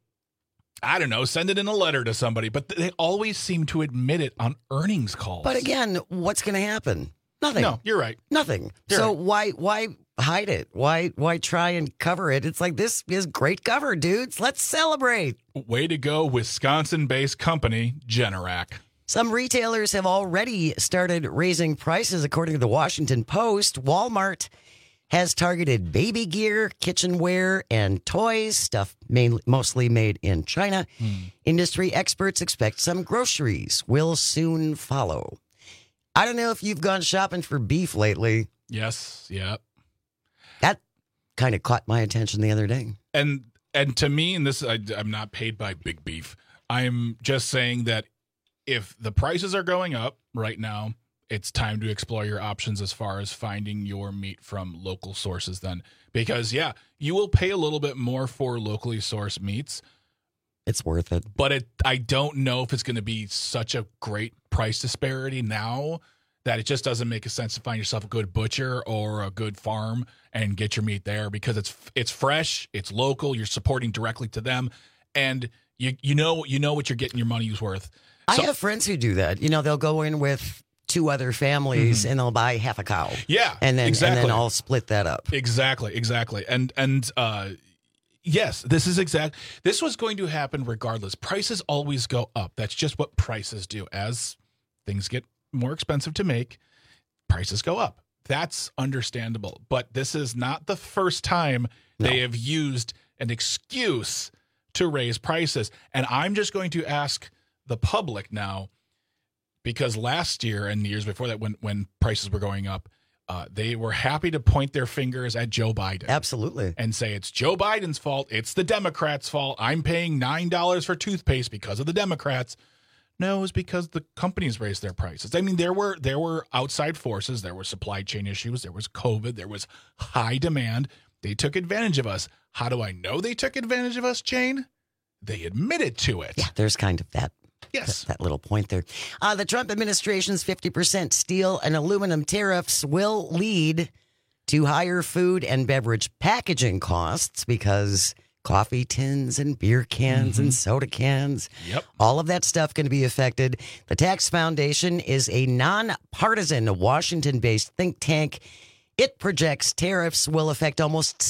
[SPEAKER 19] I don't know, send it in a letter to somebody. But they always seem to admit it on earnings calls.
[SPEAKER 14] But again, what's going to happen? Nothing.
[SPEAKER 19] No, you're right.
[SPEAKER 14] Nothing.
[SPEAKER 19] You're
[SPEAKER 14] so
[SPEAKER 19] right.
[SPEAKER 14] why hide it? Why try and cover it? It's like, this is great cover, dudes. Let's celebrate.
[SPEAKER 19] Way to go, Wisconsin-based company, Generac.
[SPEAKER 14] Some retailers have already started raising prices, according to the Washington Post. Walmart has targeted baby gear, kitchenware, and toys, stuff mostly made in China. Industry experts expect some groceries will soon follow. I don't know if you've gone shopping for beef lately.
[SPEAKER 19] Yes, yeah.
[SPEAKER 14] That kind of caught my attention the other day.
[SPEAKER 19] And to me, and this, I'm not paid by Big Beef. I'm just saying that if the prices are going up right now, it's time to explore your options as far as finding your meat from local sources then. Because, yeah, you will pay a little bit more for locally sourced meats.
[SPEAKER 14] It's worth it.
[SPEAKER 19] But I don't know if it's going to be such a great price disparity now that it just doesn't make sense to find yourself a good butcher or a good farm and get your meat there, because it's fresh, it's local, you're supporting directly to them, and you know what you're getting your money's worth.
[SPEAKER 14] I have friends who do that. You know, they'll go in with 2 other families and they'll buy half a cow.
[SPEAKER 19] Yeah,
[SPEAKER 14] and then
[SPEAKER 19] exactly.
[SPEAKER 14] And then I'll split that up.
[SPEAKER 19] Exactly. And yes, this was going to happen regardless. Prices always go up. That's just what prices do. As things get more expensive to make, prices go up. That's understandable. But this is not the first time they have used an excuse to raise prices. And I'm just going to ask the public now, because last year and the years before that, when prices were going up, they were happy to point their fingers at Joe Biden.
[SPEAKER 14] Absolutely.
[SPEAKER 19] And say it's Joe Biden's fault. It's the Democrats' fault. I'm paying $9 for toothpaste because of the Democrats. No, it's because the companies raised their prices. I mean, there were outside forces. There were supply chain issues. There was COVID. There was high demand. They took advantage of us. How do I know they took advantage of us, Jane? They admitted to it.
[SPEAKER 14] Yeah, there's kind of that.
[SPEAKER 19] Yes.
[SPEAKER 14] That little point there. The Trump administration's 50% steel and aluminum tariffs will lead to higher food and beverage packaging costs, because coffee tins and beer cans and soda cans, all of that stuff going to be affected. The Tax Foundation is a nonpartisan Washington-based think tank. It projects tariffs will affect almost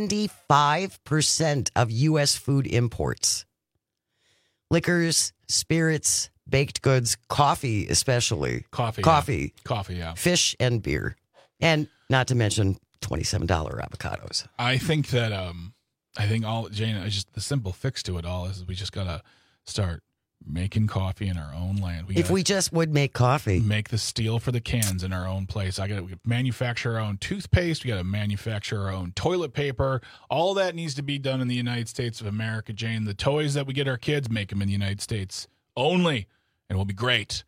[SPEAKER 14] 75% of U.S. food imports. Liquors, spirits, baked goods, coffee especially. Coffee,
[SPEAKER 19] yeah.
[SPEAKER 14] Fish and beer. And not to mention $27 avocados.
[SPEAKER 19] I think that Jane, the simple fix to it all is we just got to start making coffee in our own land.
[SPEAKER 14] If we just would make coffee.
[SPEAKER 19] Make the steel for the cans in our own place. We got to manufacture our own toothpaste. We got to manufacture our own toilet paper. All that needs to be done in the United States of America, Jane. The toys that we get our kids, make them in the United States only, and we'll be great.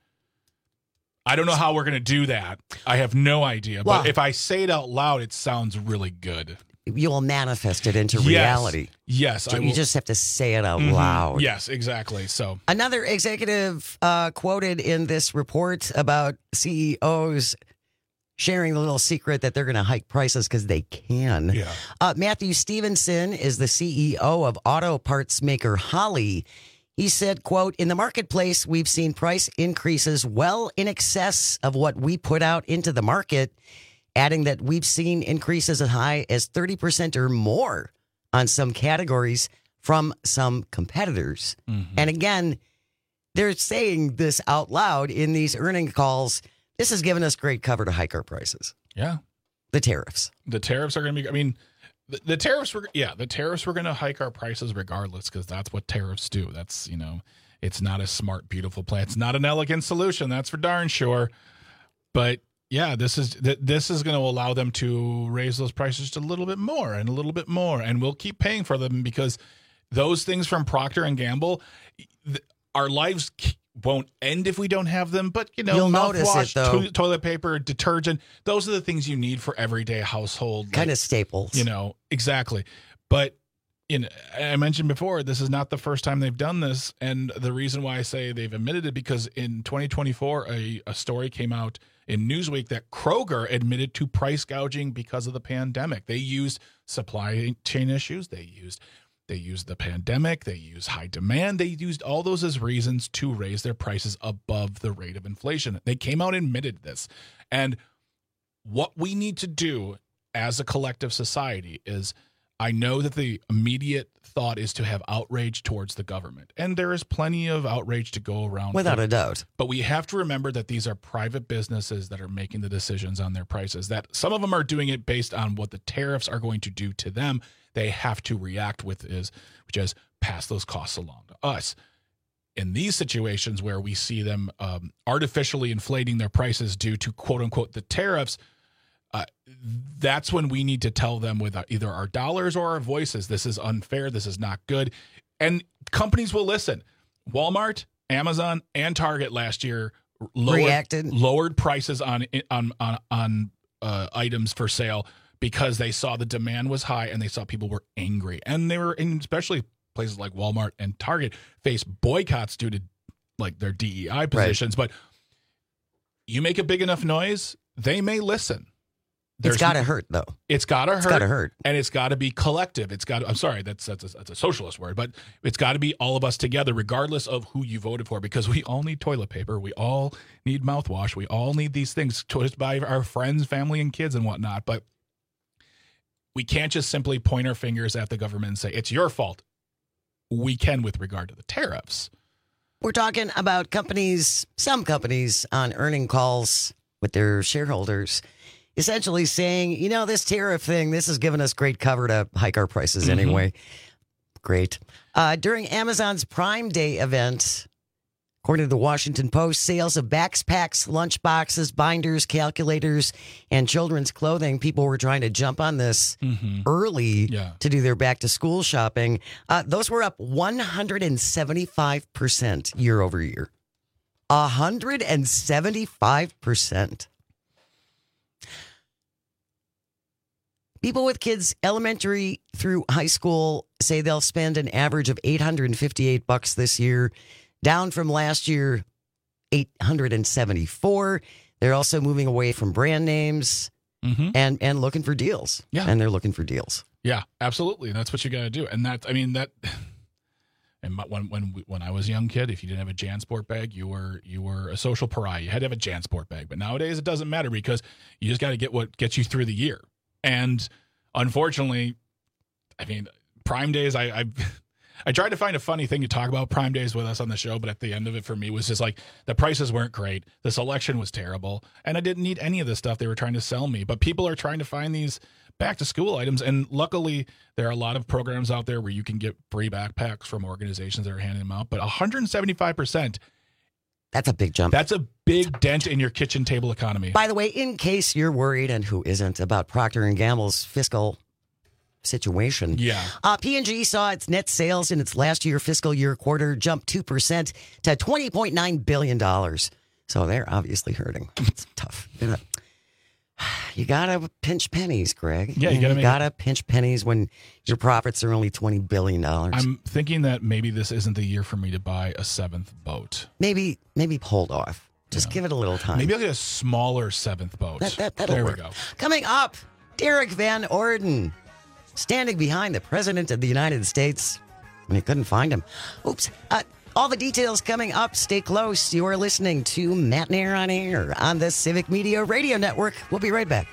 [SPEAKER 19] I don't know how we're going to do that. I have no idea. But if I say it out loud, it sounds really good.
[SPEAKER 14] You will manifest it into reality.
[SPEAKER 19] Yes.
[SPEAKER 14] You just have to say it out loud.
[SPEAKER 19] Yes, exactly. So
[SPEAKER 14] another executive quoted in this report about CEOs sharing the little secret that they're going to hike prices because they can.
[SPEAKER 19] Yeah.
[SPEAKER 14] Matthew Stevenson is the CEO of auto parts maker Holley. He said, quote, "In the marketplace, we've seen price increases well in excess of what we put out into the market," adding that we've seen increases as high as 30% or more on some categories from some competitors. And again, they're saying this out loud in these earnings calls. This has given us great cover to hike our prices.
[SPEAKER 19] Yeah.
[SPEAKER 14] The tariffs.
[SPEAKER 19] The tariffs are going to be, the tariffs were going to hike our prices regardless, because that's what tariffs do. That's, it's not a smart, beautiful plan. It's not an elegant solution. That's for darn sure. But yeah, this is going to allow them to raise those prices just a little bit more and a little bit more, and we'll keep paying for them, because those things from Procter and Gamble, our lives won't end if we don't have them. But
[SPEAKER 14] you'll notice it, though.
[SPEAKER 19] Toilet paper, detergent, those are the things you need for everyday household
[SPEAKER 14] kind of staples.
[SPEAKER 19] Exactly. But I mentioned before, this is not the first time they've done this. And the reason why I say they've admitted it, because in 2024, a story came out in Newsweek that Kroger admitted to price gouging because of the pandemic. They used supply chain issues. They used the pandemic. They used high demand. They used all those as reasons to raise their prices above the rate of inflation. They came out and admitted this. And what we need to do as a collective society is, I know that the immediate thought is to have outrage towards the government. And there is plenty of outrage to go around.
[SPEAKER 14] Without a doubt.
[SPEAKER 19] But we have to remember that these are private businesses that are making the decisions on their prices, that some of them are doing it based on what the tariffs are going to do to them. They have to react with which is pass those costs along to us. In these situations where we see them artificially inflating their prices due to, quote unquote, the tariffs, that's when we need to tell them with either our dollars or our voices, this is unfair, this is not good. And companies will listen. Walmart, Amazon, and Target last year lowered prices on items for sale because they saw the demand was high and they saw people were angry. And they were, especially places like Walmart and Target, face boycotts due to like their DEI positions. Right. But you make a big enough noise, they may listen.
[SPEAKER 14] It's got to hurt, though.
[SPEAKER 19] It's got to hurt.
[SPEAKER 14] It's got to hurt.
[SPEAKER 19] And it's got to be collective. It's got. I'm sorry, that's a socialist word, but it's got to be all of us together, regardless of who you voted for, because we all need toilet paper. We all need mouthwash. We all need these things to by our friends, family, and kids and whatnot. But we can't just simply point our fingers at the government and say, it's your fault. We can with regard to the tariffs.
[SPEAKER 14] We're talking about some companies on earning calls with their shareholders, essentially saying, this tariff thing, this has given us great cover to hike our prices anyway. Great. During Amazon's Prime Day event, according to the Washington Post, sales of backpacks, lunchboxes, binders, calculators, and children's clothing, people were trying to jump on this early to do their back-to-school shopping. Those were up 175% year over year. 175%. People with kids elementary through high school say they'll spend an average of $858 this year, down from last year, $874. They're also moving away from brand names and looking for deals.
[SPEAKER 19] Yeah.
[SPEAKER 14] And they're looking for deals.
[SPEAKER 19] Yeah, absolutely. And that's what you got to do. And and when I was a young kid, if you didn't have a JanSport bag, you were a social pariah. You had to have a JanSport bag. But nowadays it doesn't matter because you just got to get what gets you through the year. And unfortunately, Prime Days, I tried to find a funny thing to talk about Prime Days with us on the show, but at the end of it for me was just like the prices weren't great. The selection was terrible. And I didn't need any of the stuff they were trying to sell me. But people are trying to find these back to school items. And luckily, there are a lot of programs out there where you can get free backpacks from organizations that are handing them out. But 175%.
[SPEAKER 14] That's a big jump.
[SPEAKER 19] That's a big dent in your kitchen table economy.
[SPEAKER 14] By the way, in case you're worried, and who isn't, about Procter & Gamble's fiscal situation.
[SPEAKER 19] Yeah.
[SPEAKER 14] P&G saw its net sales in its last fiscal year quarter jump 2% to $20.9 billion. So they're obviously hurting. It's tough. You got to pinch pennies, Greg.
[SPEAKER 19] Yeah, you got
[SPEAKER 14] to pinch pennies when your profits are only $20 billion.
[SPEAKER 19] I'm thinking that maybe this isn't the year for me to buy a seventh boat.
[SPEAKER 14] Maybe hold off. Just give it a little time.
[SPEAKER 19] Maybe I'll get a smaller seventh boat.
[SPEAKER 14] That'll
[SPEAKER 19] there
[SPEAKER 14] work.
[SPEAKER 19] We go.
[SPEAKER 14] Coming up, Derek Van Orden, standing behind the President of the United States when he couldn't find him. Oops. All the details coming up. Stay close. You are listening to Matt Nair on Air on the Civic Media Radio Network. We'll be right back.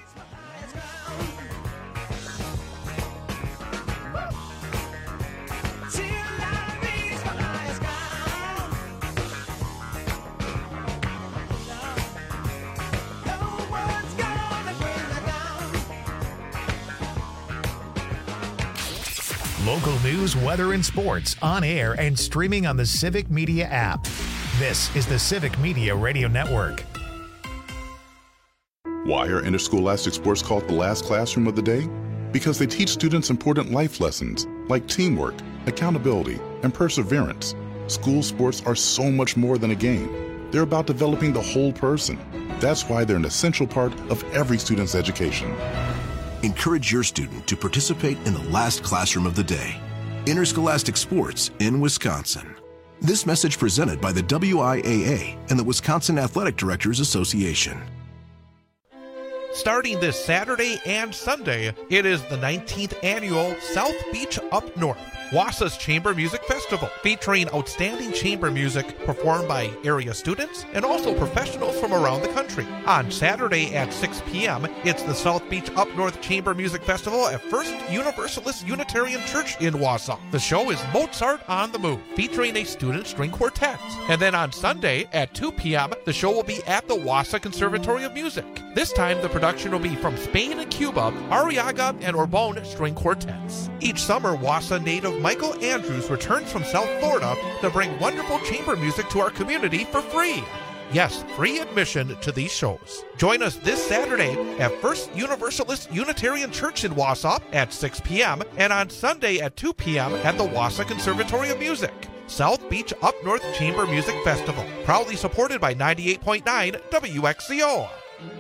[SPEAKER 1] Local news, weather, and sports on air and streaming on the Civic Media app. This is the Civic Media Radio Network.
[SPEAKER 2] Why are interscholastic sports called the last classroom of the day? Because they teach students important life lessons like teamwork, accountability, and perseverance. School sports are so much more than a game. They're about developing the whole person. That's why they're an essential part of every student's education.
[SPEAKER 9] Encourage your student to participate in the last classroom of the day. interscholastic sports in Wisconsin. This message presented by the WIAA and the Wisconsin Athletic Directors Association.
[SPEAKER 15] Starting this Saturday and Sunday, it is the 19th annual South Beach Up North, Wausau's Chamber Music Festival, featuring outstanding chamber music performed by area students and also professionals from around the country. On Saturday at 6 p.m., it's the South Beach Up North Chamber Music Festival at First Universalist Unitarian Church in Wausau. The show is Mozart on the Move, featuring a student string quartet. And then on Sunday at 2 p.m., the show will be at the Wausau Conservatory of Music. This time, the production will be from Spain and Cuba, Arriaga and Orbon string quartets. Each summer, Wausau native Michael Andrews returns from South Florida to bring wonderful chamber music to our community for free. Yes, free admission to these shows. Join us this Saturday at First Universalist Unitarian Church in Wausau at 6 p.m. and on Sunday at 2 p.m. at the Wausau Conservatory of Music. South Beach Up North Chamber Music Festival, proudly supported by 98.9 WXCO.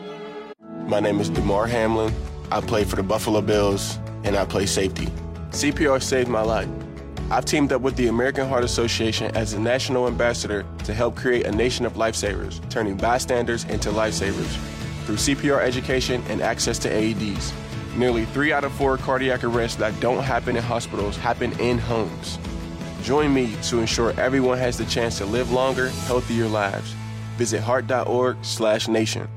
[SPEAKER 16] My name is DeMar Hamlin. I play for the Buffalo Bills, and I play safety. CPR saved my life. I've teamed up with the American Heart Association as a national ambassador to help create a nation of lifesavers, turning bystanders into lifesavers through CPR education and access to AEDs. Nearly 3 out of 4 cardiac arrests that don't happen in hospitals happen in homes. Join me to ensure everyone has the chance to live longer, healthier lives. Visit heart.org/nation.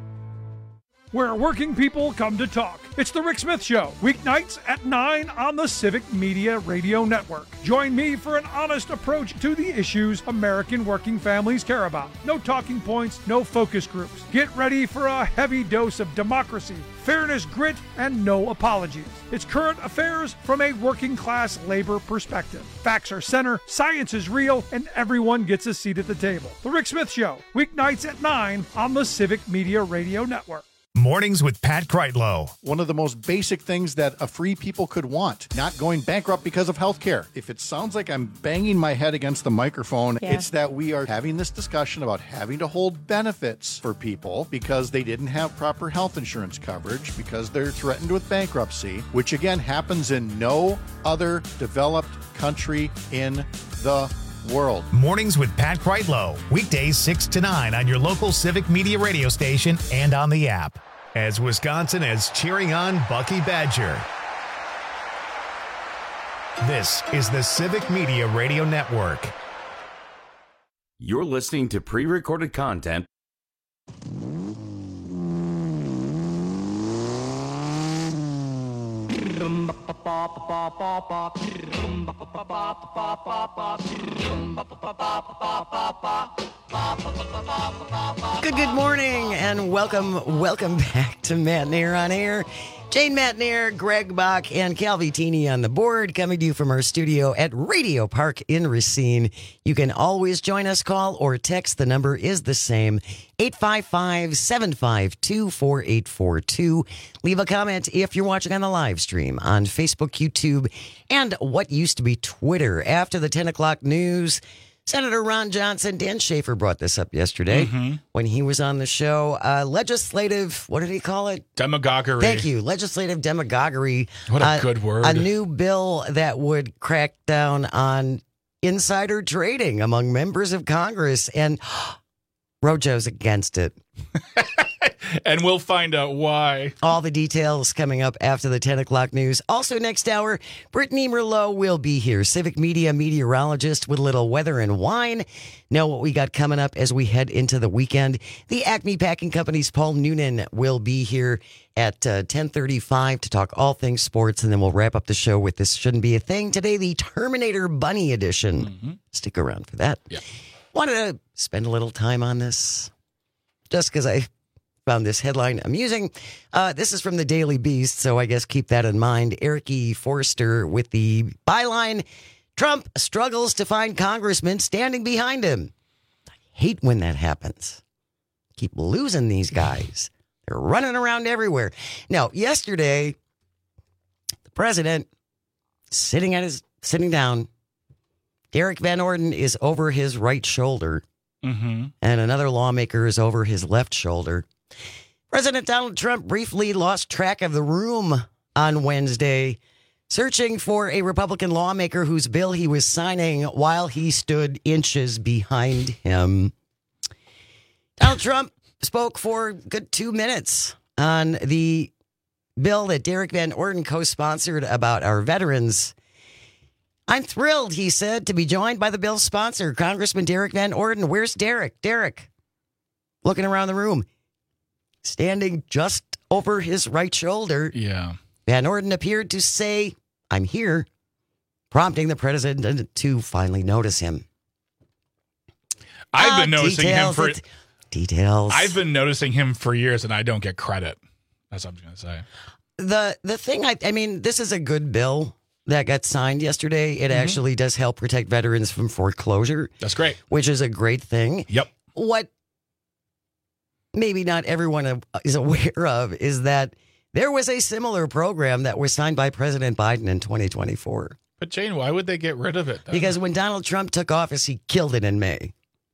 [SPEAKER 17] Where working people come to talk. It's The Rick Smith Show, weeknights at 9 on the Civic Media Radio Network. Join me for an honest approach to the issues American working families care about. No talking points, no focus groups. Get ready for a heavy dose of democracy, fairness, grit, and no apologies. It's current affairs from a working class labor perspective. Facts are center, science is real, and everyone gets a seat at the table. The Rick Smith Show, weeknights at 9 on the Civic Media Radio Network.
[SPEAKER 1] Mornings with Pat Kreitlow.
[SPEAKER 22] One of the most basic things that a free people could want, not going bankrupt because of health care. If it sounds like I'm banging my head against the microphone, It's that we are having this discussion about having to hold benefits for people because they didn't have proper health insurance coverage, because they're threatened with bankruptcy, which again happens in no other developed country in the world.
[SPEAKER 1] Mornings with Pat Kreitlow. Weekdays 6 to 9 on your local Civic Media radio station and on the app. As Wisconsin is cheering on Bucky Badger. This is the Civic Media Radio Network.
[SPEAKER 18] You're listening to pre-recorded content.
[SPEAKER 14] Good morning and welcome back to Matt Nair on Air. Jane Matt Nair, Greg Bach, and Cal Vitini on the board, coming to you from our studio at Radio Park in Racine. You can always join us, call or text. The number is the same, 855-752-4842. Leave a comment if you're watching on the live stream on Facebook, YouTube, and what used to be Twitter. After the 10 o'clock news, Senator Ron Johnson, Dan Schaefer brought this up yesterday when he was on the show. Legislative, what did he call it?
[SPEAKER 19] Demagoguery.
[SPEAKER 14] Thank you. Legislative demagoguery.
[SPEAKER 19] What a good word.
[SPEAKER 14] A new bill that would crack down on insider trading among members of Congress. And Rojo's against it.
[SPEAKER 19] And we'll find out why.
[SPEAKER 14] All the details coming up after the 10 o'clock news. Also next hour, Brittany Merlot will be here, Civic Media meteorologist with a little weather and wine. Know what we got coming up as we head into the weekend. The Acme Packing Company's Paul Noonan will be here at 10:35 to talk all things sports, and then we'll wrap up the show with This Shouldn't Be a Thing. Today, the Terminator Bunny edition. Stick around for that.
[SPEAKER 19] Yeah.
[SPEAKER 14] Wanted to spend a little time on this just because I found this headline amusing. This is from the Daily Beast, so I guess keep that in mind. Eric E. Forster with the byline, Trump struggles to find congressmen standing behind him. I hate when that happens. Keep losing these guys. They're running around everywhere. Now, yesterday, the president sitting down. Derek Van Orden is over his right shoulder, and another lawmaker is over his left shoulder. President Donald Trump briefly lost track of the room on Wednesday, searching for a Republican lawmaker whose bill he was signing while he stood inches behind him. Donald Trump spoke for a good 2 minutes on the bill that Derek Van Orden co-sponsored about our veterans. I'm thrilled, he said, to be joined by the bill's sponsor, Congressman Derek Van Orden. Where's Derek? Derek, looking around the room, standing just over his right shoulder.
[SPEAKER 19] Yeah.
[SPEAKER 14] Van Orden appeared to say, I'm here, prompting the president to finally notice him.
[SPEAKER 19] I've been noticing him for
[SPEAKER 14] details.
[SPEAKER 19] I've been noticing him for years, and I don't get credit. That's what I'm going to say.
[SPEAKER 14] The thing, I mean, this is a good bill that got signed yesterday. It actually does help protect veterans from foreclosure.
[SPEAKER 19] That's great.
[SPEAKER 14] Which is a great thing.
[SPEAKER 19] Yep.
[SPEAKER 14] What maybe not everyone is aware of is that there was a similar program that was signed by President Biden in 2024.
[SPEAKER 19] But Jane, why would they get rid of it, though?
[SPEAKER 14] Because when Donald Trump took office, he killed it in May.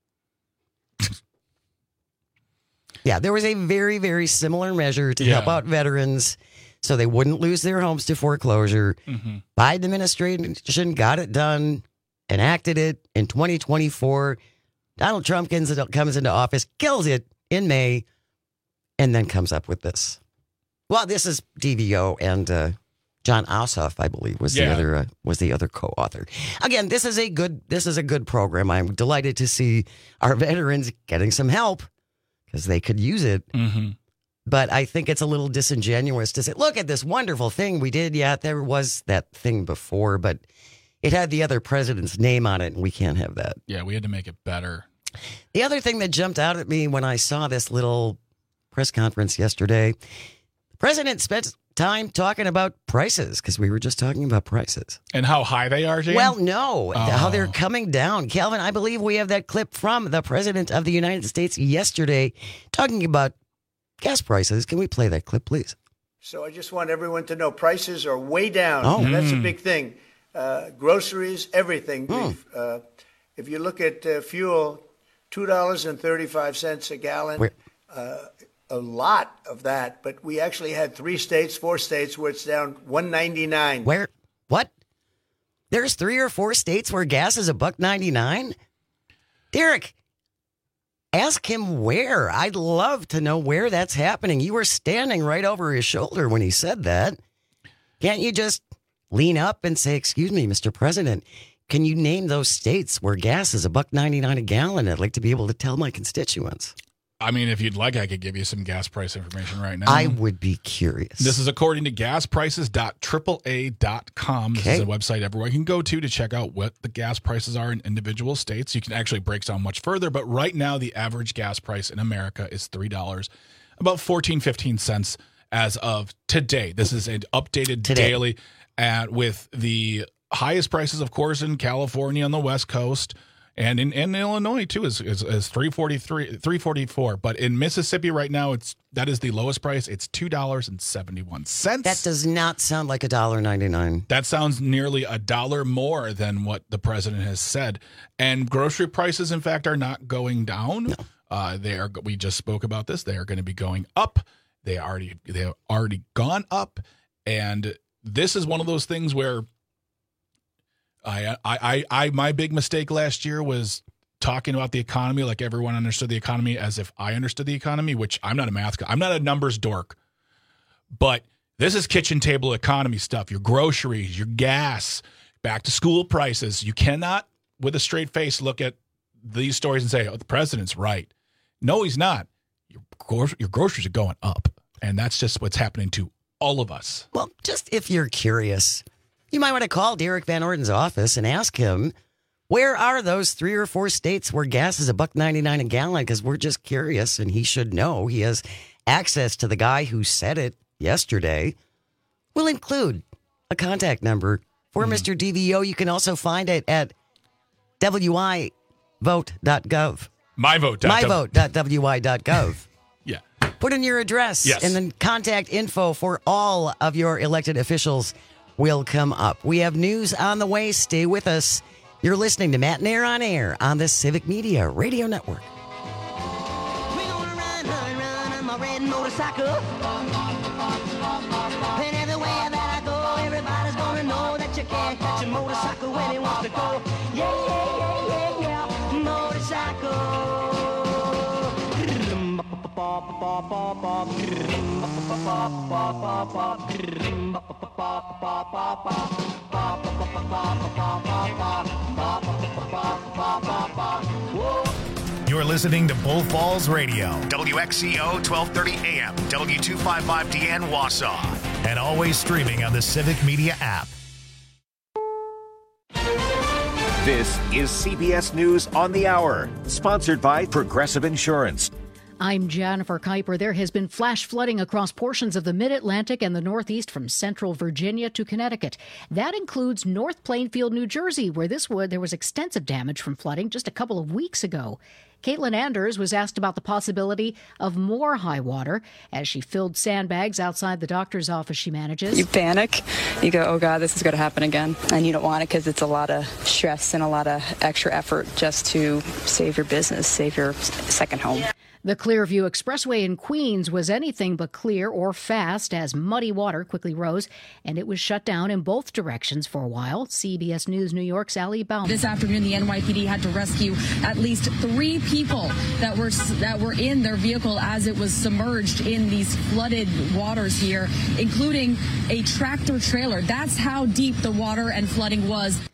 [SPEAKER 14] Yeah, there was a very, very similar measure to help out veterans so they wouldn't lose their homes to foreclosure. Biden administration got it done, enacted it in 2024. Donald Trump comes into office, kills it in May, and then comes up with this. Well, this is DVO and John Ossoff, I believe, was the other co-author. Again, this is a good program. I'm delighted to see our veterans getting some help because they could use it. But I think it's a little disingenuous to say, look at this wonderful thing we did. Yeah, there was that thing before, but it had the other president's name on it, and we can't have that.
[SPEAKER 19] Yeah, we had to make it better.
[SPEAKER 14] The other thing that jumped out at me when I saw this little press conference yesterday, the president spent time talking about prices because we were just talking about prices.
[SPEAKER 19] And how high they are, Jane?
[SPEAKER 14] Well, no, how they're coming down. Calvin, I believe we have that clip from the president of the United States yesterday talking about gas prices. Can we play that clip, please?
[SPEAKER 4] So I just want everyone to know prices are way down. Oh. And that's a big thing. Groceries, everything. If you look at fuel, $2.35 a gallon. A lot of that, but we actually had 4 states where it's down $1.99.
[SPEAKER 14] Where? What? There's 3 or 4 states where gas is $1.99? Derek, ask him where. I'd love to know where that's happening. You were standing right over his shoulder when he said that. Can't you just lean up and say, excuse me, Mr. President, can you name those states where gas is $1.99 a gallon? I'd like to be able to tell my constituents.
[SPEAKER 19] I mean, if you'd like, I could give you some gas price information right now.
[SPEAKER 14] I would be curious.
[SPEAKER 19] This is according to gasprices.AAA.com. This is a website everyone can go to check out what the gas prices are in individual states. You can actually break down much further, but right now the average gas price in America is $3, about 15 cents as of today. This is an updated daily with the highest prices, of course, in California on the West Coast. And in Illinois, too, is $3.44. But in Mississippi right now, that is the lowest price. It's $2.71.
[SPEAKER 14] That does not sound like $1.99.
[SPEAKER 19] That sounds nearly $1 more than what the president has said. And grocery prices, in fact, are not going down. No. We just spoke about this. They are going to be going up. They have already gone up. And this is one of those things where my big mistake last year was talking about the economy like everyone understood the economy as if I understood the economy, which I'm not I'm not a numbers dork. But this is kitchen table economy stuff. Your groceries, your gas, back to school prices. You cannot, with a straight face, look at these stories and say, oh, the president's right. No, he's not. Your groceries are going up. And that's just what's happening to all of us.
[SPEAKER 14] Well, just if you're curious, you might want to call Derek Van Orden's office and ask him, where are those 3 or 4 states where gas is $1.99 a gallon? Because we're just curious, and he should know. He has access to the guy who said it yesterday. We'll include a contact number for Mr. DVO. You can also find it at wivote.gov. myvote.wi.gov.
[SPEAKER 19] Yeah.
[SPEAKER 14] Put in your address, and then contact info for all of your elected officials will come up. We have news on the way. Stay with us. You're listening to Matt and Air on Air on the Civic Media Radio Network.
[SPEAKER 20] We're gonna run on my red motorcycle. And everywhere that I go, everybody's gonna know can't catch a motorcycle when it wants to go. Yeah, yeah, yeah, yeah, yeah, motorcycle.
[SPEAKER 1] You're listening to Bull Falls Radio, WXCO 1230 AM, W255DN Wausau, and always streaming on the Civic Media app.
[SPEAKER 5] This is CBS News on the Hour, sponsored by Progressive Insurance.
[SPEAKER 3] I'm Jennifer Kuiper. There has been flash flooding across portions of the Mid-Atlantic and the Northeast from central Virginia to Connecticut. That includes North Plainfield, New Jersey, where there was extensive damage from flooding just a couple of weeks ago. Caitlin Anders was asked about the possibility of more high water as she filled sandbags outside the doctor's office she manages.
[SPEAKER 6] You panic. You go, oh, God, this is going to happen again. And you don't want it because it's a lot of stress and a lot of extra effort just to save your business, save your second home.
[SPEAKER 3] The Clearview Expressway in Queens was anything but clear or fast as muddy water quickly rose, and it was shut down in both directions for a while. CBS News New York's Allie Bauman.
[SPEAKER 23] This afternoon, the NYPD had to rescue at least 3 people that were in their vehicle as it was submerged in these flooded waters here, including a tractor trailer. That's how deep the water and flooding was.